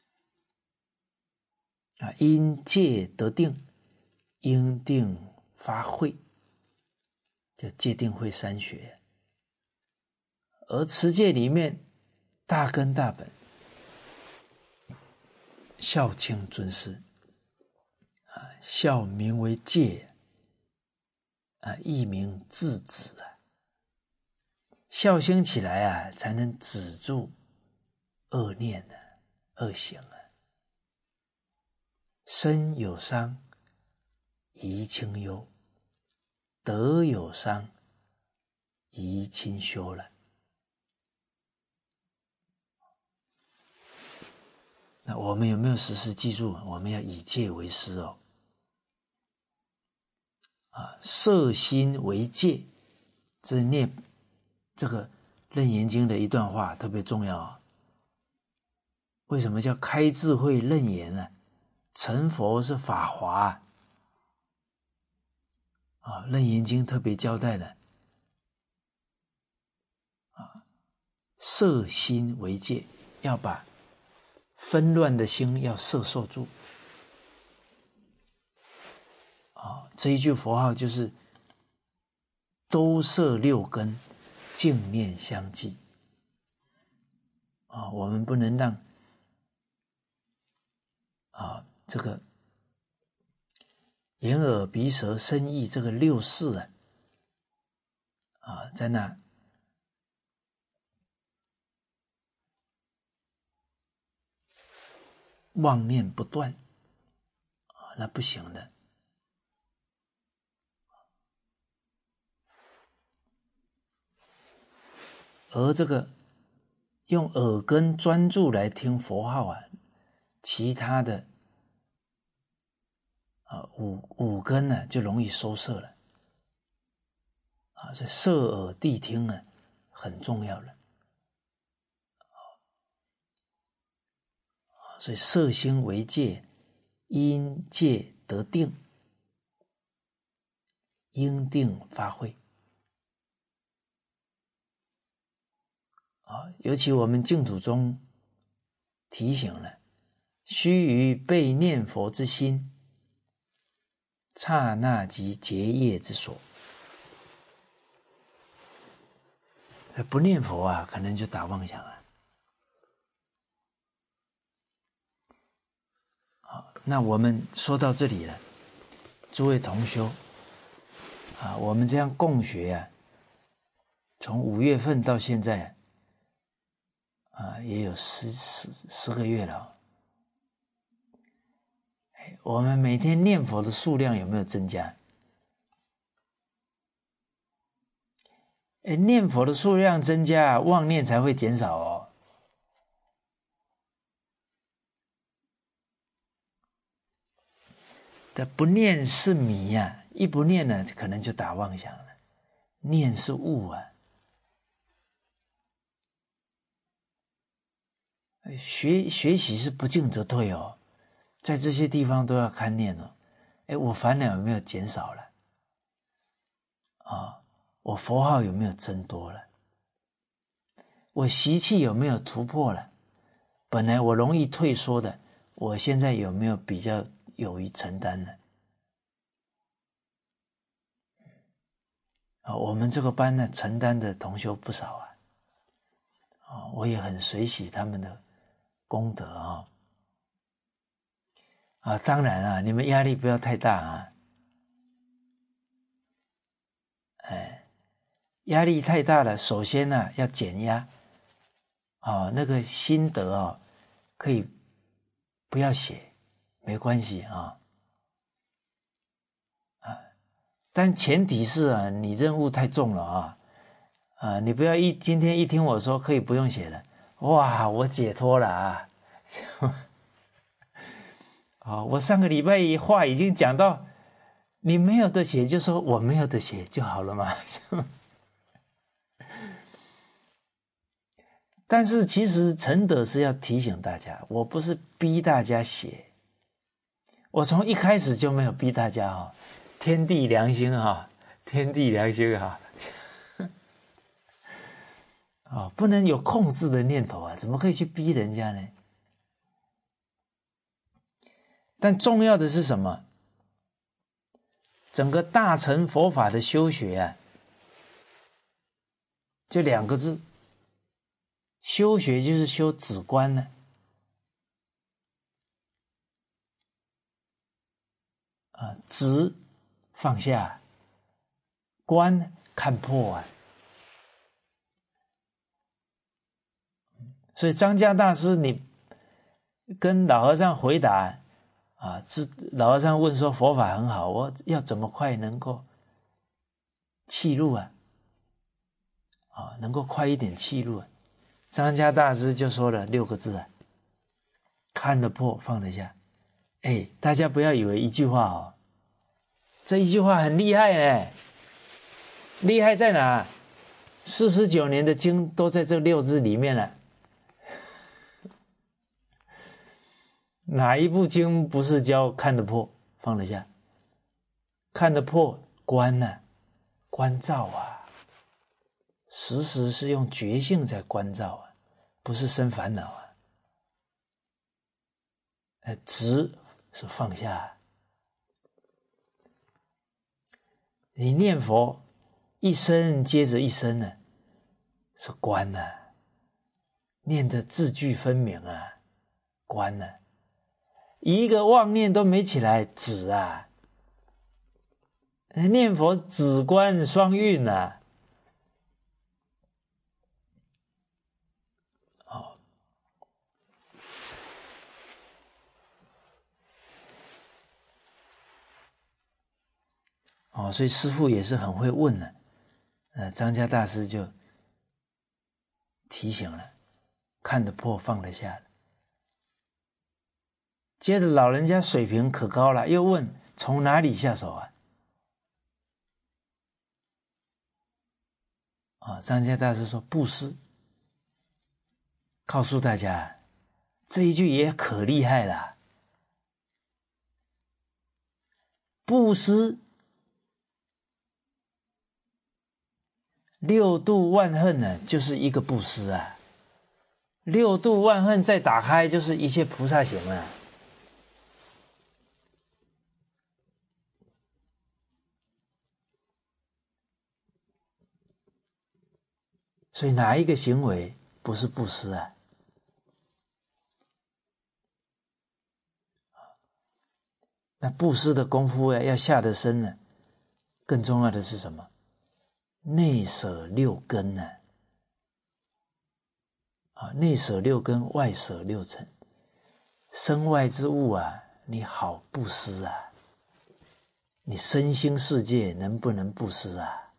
啊，因戒得定，因定发慧，叫戒定慧三学。而持戒里面大根大本，孝亲尊师啊，孝名为戒啊，义名制止啊。孝兴起来啊，才能止住恶念啊、恶行啊。身有伤，宜清忧；德有伤，宜清修了。那我们有没有时时记住，我们要以戒为师哦？啊，摄心为戒，这是念这个《楞严经》的一段话，特别重要啊。为什么叫开智慧楞严呢？成佛是法华啊，《楞严经》特别交代了啊，摄心为戒，要把纷乱的心要摄受住啊。这一句佛号就是都摄六根，净念相继啊。我们不能让啊这个眼耳鼻舌身意这个六识啊啊在那妄念不断啊，那不行的。而这个用耳根专注来听佛号啊，其他的啊五五根呢、啊、就容易收摄了啊，所以摄耳谛听呢很重要了啊，所以摄心为戒，因戒得定，因定发慧啊。尤其我们净土中提醒了，须臾被念佛之心，刹那即结业之所。不念佛啊，可能就打妄想啊。好，那我们说到这里了，诸位同修啊，我们这样共学啊，从五月份到现在啊，也有十十十个月了。我们每天念佛的数量有没有增加？哎，念佛的数量增加，妄念才会减少哦。但不念是迷啊，一不念呢，可能就打妄想了。念是悟啊。学学习是不进则退哦，在这些地方都要看念哦。哎，我烦恼有没有减少了？啊，我佛号有没有增多了？我习气有没有突破了？本来我容易退缩的，我现在有没有比较勇于承担呢？啊，我们这个班呢，承担的同修不少啊。啊，我也很随喜他们的功德啊。啊，当然啊，你们压力不要太大啊。哎，压力太大了，首先呢、啊、要减压。啊，那个心得啊，可以不要写，没关系啊。啊，但前提是啊，你任务太重了啊。啊，你不要一今天一听我说可以不用写了，哇，我解脱了啊。啊，我上个礼拜话已经讲到，你没有的写就说我没有的写就好了嘛。但是其实承德是要提醒大家，我不是逼大家写，我从一开始就没有逼大家哦， 天地良心哈，天地良心哈，啊，不能有控制的念头啊，怎么可以去逼人家呢？但重要的是什么？整个大乘佛法的修学啊，就两个字，修学就是修止观呢。啊，止放下，观看破啊。所以张家大师，你跟老和尚回答啊，老和尚问说佛法很好，我要怎么快能够契入啊？啊，能够快一点契入啊？张家大师就说了六个字啊：看得破，放得下。哎，大家不要以为一句话哦，这一句话很厉害哎，厉害在哪？四十九年的经都在这六字里面了。哪一部经不是教看得破放得下？看得破观呢、啊？观照啊，时时是用觉性在观照啊，不是生烦恼啊。呃，止是放下。你念佛一声接着一声呢、啊，是观啊，念的字句分明啊，观啊。一个妄念都没起来，止啊！念佛止观双运啊！哦，哦，所以师父也是很会问的，呃，张家大师就提醒了，看得破，放得下。接着老人家水平可高了，又问从哪里下手啊？啊、哦，张家大师说布施，告诉大家这一句也可厉害了。布施六度万恨呢，就是一个布施啊。六度万恨再打开，就是一切菩萨行啊。所以哪一个行为不是布施啊？那布施的功夫要下得深呢，更重要的是什么？内舍六根呢、啊？啊，内舍六根，外舍六尘，身外之物啊，你好布施啊！你身心世界能不能布施啊？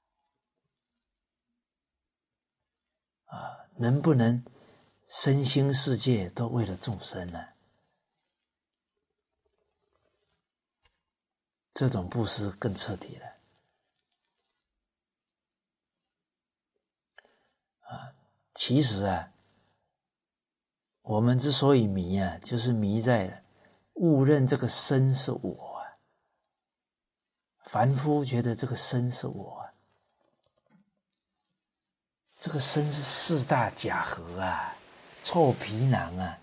啊，能不能身心世界都为了众生呢、啊？这种布施更彻底了。啊，其实啊，我们之所以迷啊，就是迷在了误认这个身是我啊。凡夫觉得这个身是我啊，这个身是四大假合啊，臭皮囊啊。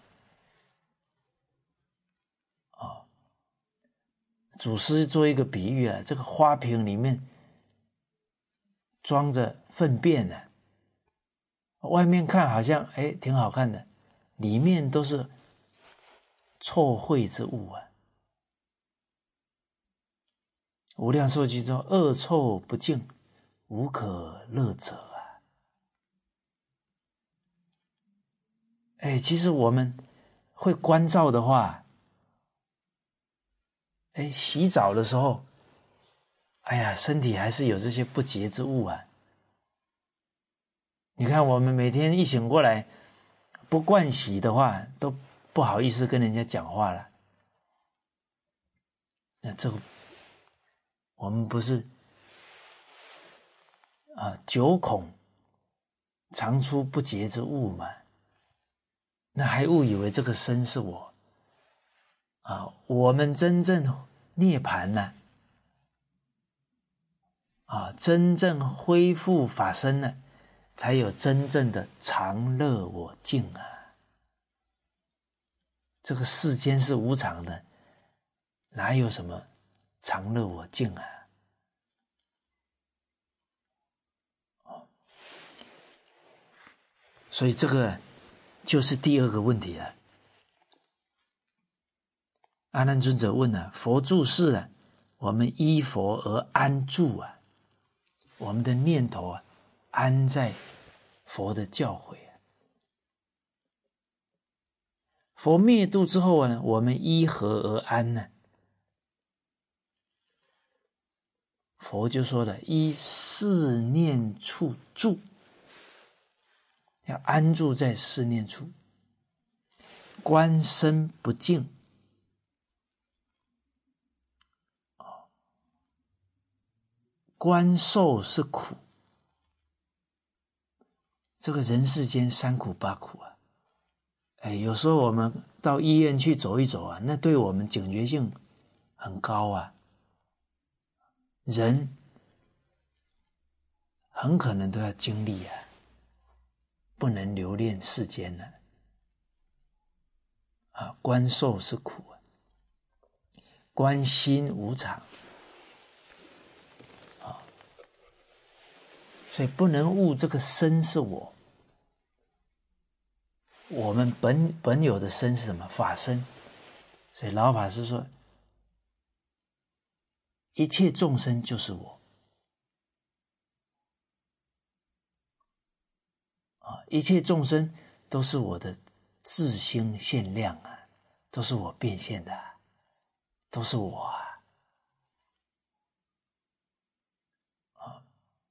哦，祖师做一个比喻啊，这个花瓶里面装着粪便啊，外面看好像哎挺好看的，里面都是臭秽之物啊。无量寿经说恶臭不净，无可乐者啊。哎，其实我们会观照的话，哎，洗澡的时候，哎呀，身体还是有这些不洁之物啊。你看我们每天一醒过来不盥洗的话，都不好意思跟人家讲话了。那这个我们不是啊，九孔常出不洁之物嘛？那还误以为这个身是我啊！我们真正涅槃了、啊， 啊，真正恢复法身呢，才有真正的常乐我净啊。这个世间是无常的，哪有什么常乐我净啊？所以这个就是第二个问题了。阿难尊者问啊，佛住世啊，我们依佛而安住啊，我们的念头啊，安在佛的教诲啊。佛灭度之后呢，我们依何而安呢？佛就说了，依四念处住，要安住在四念处，观身不净，观受是苦，这个人世间三苦八苦啊。哎，有时候我们到医院去走一走啊，那对我们警觉性很高啊。人很可能都要经历啊，不能留恋世间了啊。啊，观受是苦啊，观心无常啊，所以不能悟这个身是我。我们本本有的身是什么？法身。所以老法师说，一切众生就是我啊，一切众生都是我的自心现量啊，都是我变现的啊，都是我啊。啊，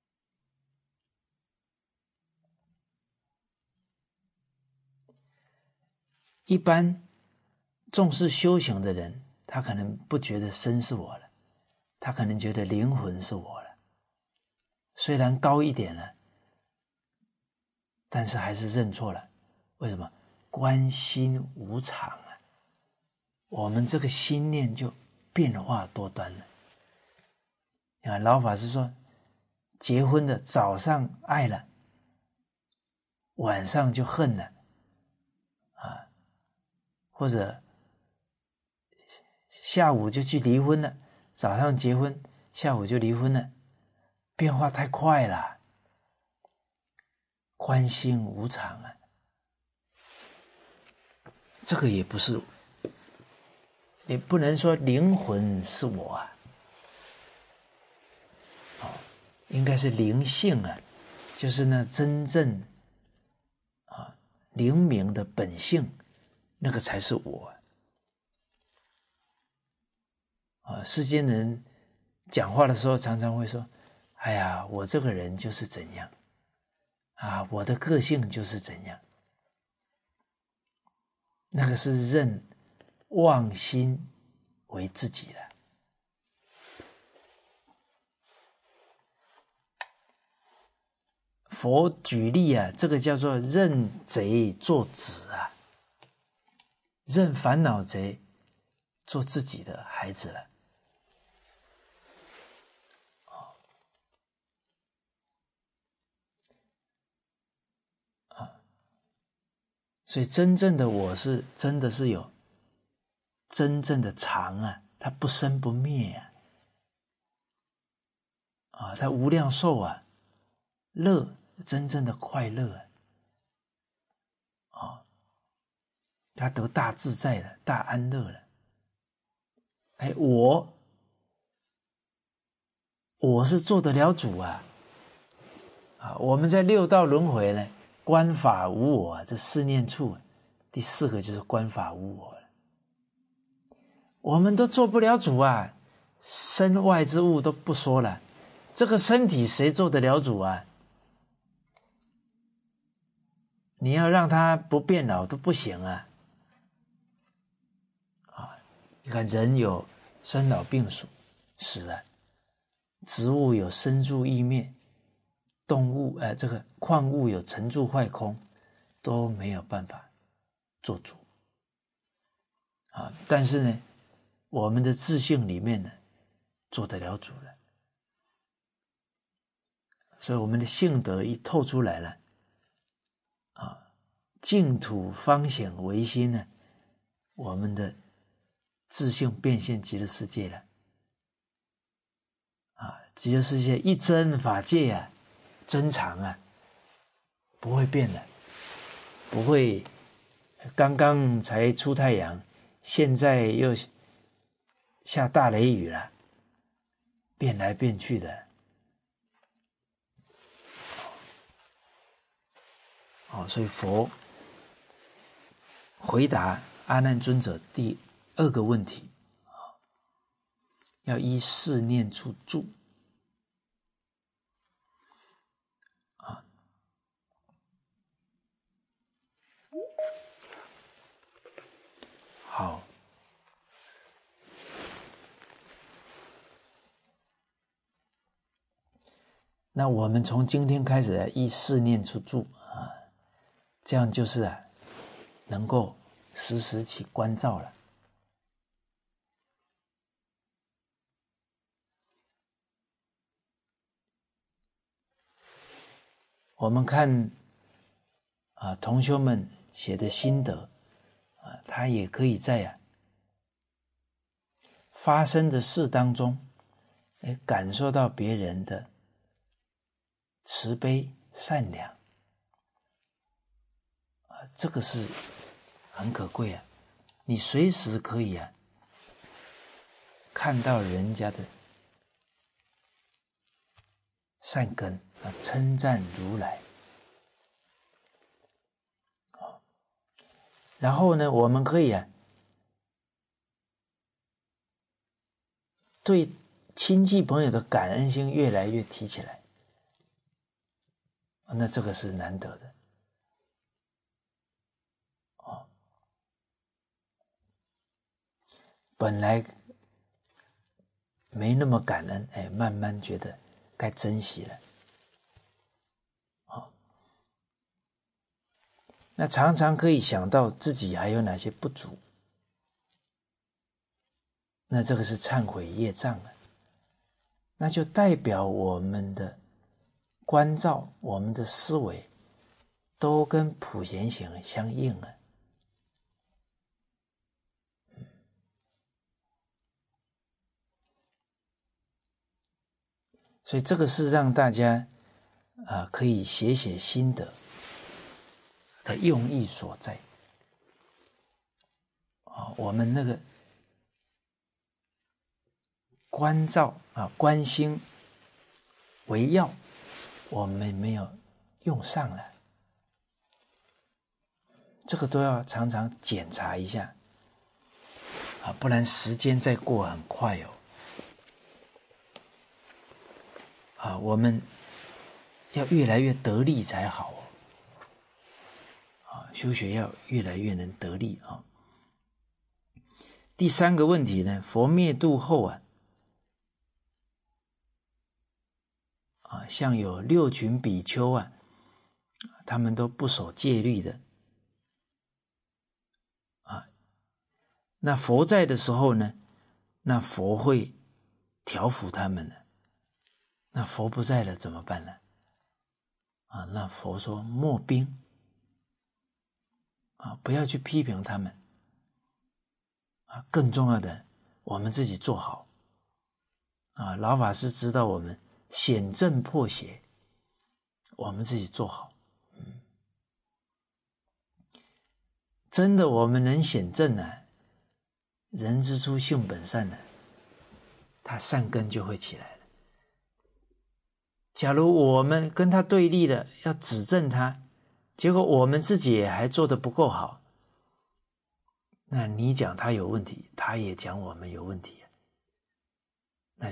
一般重视修行的人，他可能不觉得身是我了，他可能觉得灵魂是我了。虽然高一点了，但是还是认错了。为什么？观心无常啊，我们这个心念就变化多端了。你看老法师说，结婚的早上爱了，晚上就恨了啊，或者下午就去离婚了，早上结婚，下午就离婚了，变化太快了。观心无常啊，这个也不是，也不能说灵魂是我啊，哦，应该是灵性啊，就是那真正啊灵明的本性，那个才是我啊。世间人讲话的时候常常会说，哎呀，我这个人就是怎样啊，我的个性就是怎样，那个是认妄心为自己了。佛举例啊，这个叫做认贼做子啊，认烦恼贼做自己的孩子了。所以真正的我是真的是有真正的常啊，它不生不灭啊，啊，它无量寿啊，乐真正的快乐啊，啊，它得大自在了，大安乐了。哎，我我是做得了主啊，啊，我们在六道轮回呢，观法无我啊，这四念处，第四个就是观法无我了。我们都做不了主啊，身外之物都不说了，这个身体谁做得了主啊？你要让它不变老都不行啊！啊，你看人有生老病死死了，植物有生住异灭，动物呃这个矿物有成住坏空，都没有办法做主啊。但是呢，我们的自性里面呢，做得了主了所以我们的性德一透出来了啊，净土方显唯心呢，我们的自性变现极乐世界了啊，极乐世界一真法界啊，真常啊，不会变的，不会刚刚才出太阳，现在又下大雷雨了，变来变去的。哦，所以佛回答阿难尊者第二个问题，要依四念处住啊。好，那我们从今天开始依四念处住啊，这样就是啊，能够时时起关照了。我们看啊，同修们写的心得啊，他也可以在啊发生的事当中，哎，感受到别人的慈悲善良啊，这个是很可贵啊。你随时可以啊看到人家的善根啊，称赞如来。然后呢，我们可以啊，对亲戚朋友的感恩心越来越提起来，那这个是难得的哦。本来没那么感恩，哎，慢慢觉得该珍惜了。哦，那常常可以想到自己还有哪些不足，那这个是忏悔业障啊，那就代表我们的关照，我们的思维都跟普贤行相应了。所以这个是让大家啊、呃、可以写写心得的用意所在啊、哦，我们那个关照啊、关心为要，我们没有用上了，这个都要常常检查一下啊，不然时间再过很快哦。啊，我们要越来越得力才好哦。啊，修学要越来越能得力啊。第三个问题呢，佛灭度后啊，啊，像有六群比丘啊，他们都不守戒律的啊。那佛在的时候呢，那佛会调伏他们的。那佛不在了怎么办呢？啊，那佛说莫兵啊，不要去批评他们啊。更重要的，我们自己做好啊。老法师知道我们显正破邪，我们自己做好。嗯，真的我们能显正呢、啊，人之初性本善呢、啊，他善根就会起来了。假如我们跟他对立了，要指正他，结果我们自己也还做得不够好，那你讲他有问题，他也讲我们有问题，那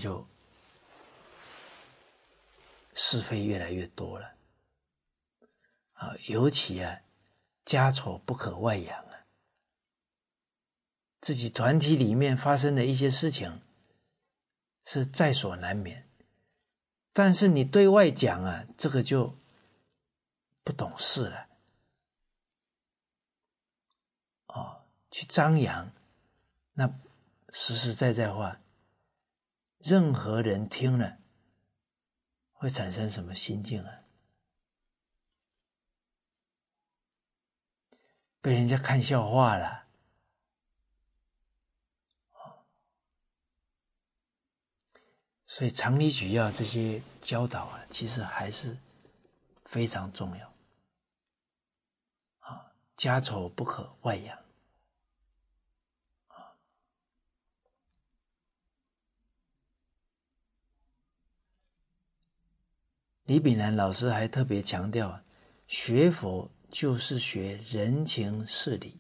就是非越来越多了啊！尤其啊，家丑不可外扬啊，自己团体里面发生的一些事情是在所难免，但是你对外讲啊，这个就不懂事了哦，去张扬，那实实在在话，任何人听了会产生什么心境啊？被人家看笑话了。所以常理举要这些教导啊，其实还是非常重要。啊，家丑不可外扬。啊，李炳南老师还特别强调，学佛就是学人情事理。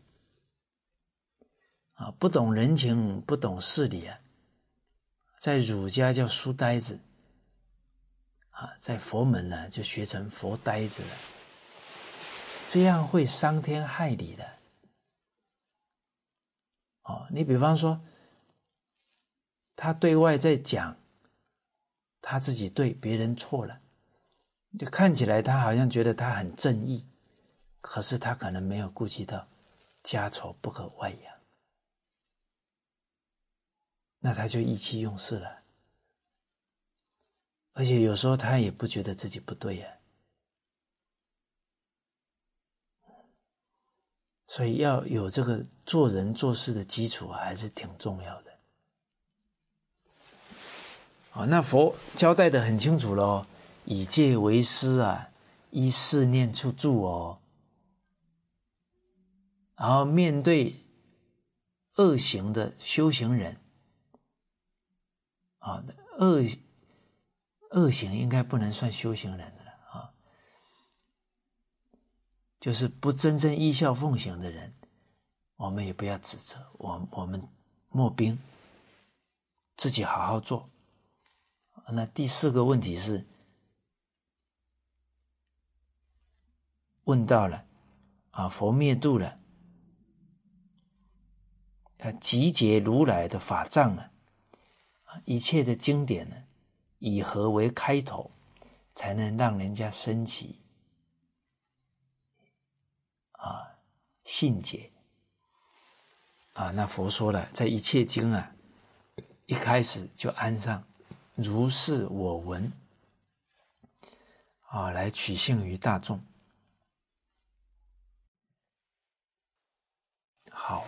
啊，不懂人情，不懂事理啊，在儒家叫书呆子，啊，在佛门呢就学成佛呆子了，这样会伤天害理的。哦，你比方说，他对外在讲他自己对，别人错了，就看起来他好像觉得他很正义，可是他可能没有顾及到家丑不可外扬，那他就意气用事了。而且有时候他也不觉得自己不对呀、啊。所以要有这个做人做事的基础还是挺重要的。好，那佛交代的很清楚了哦，以戒为师啊，依四念处住哦。然后面对恶行的修行人，啊，恶恶行应该不能算修行人的了啊，就是不真正依教奉行的人，我们也不要指责，我我们莫兵，自己好好做。那第四个问题是问到了啊，佛灭度了，啊，集结如来的法藏啊，一切的经典呢，以何为开头，才能让人家升起啊信解啊？那佛说了，在一切经啊，一开始就安上如是我闻啊，来取信于大众。好，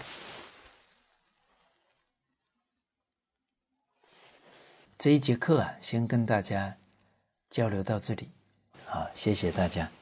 这一节课啊，先跟大家交流到这里，好，谢谢大家。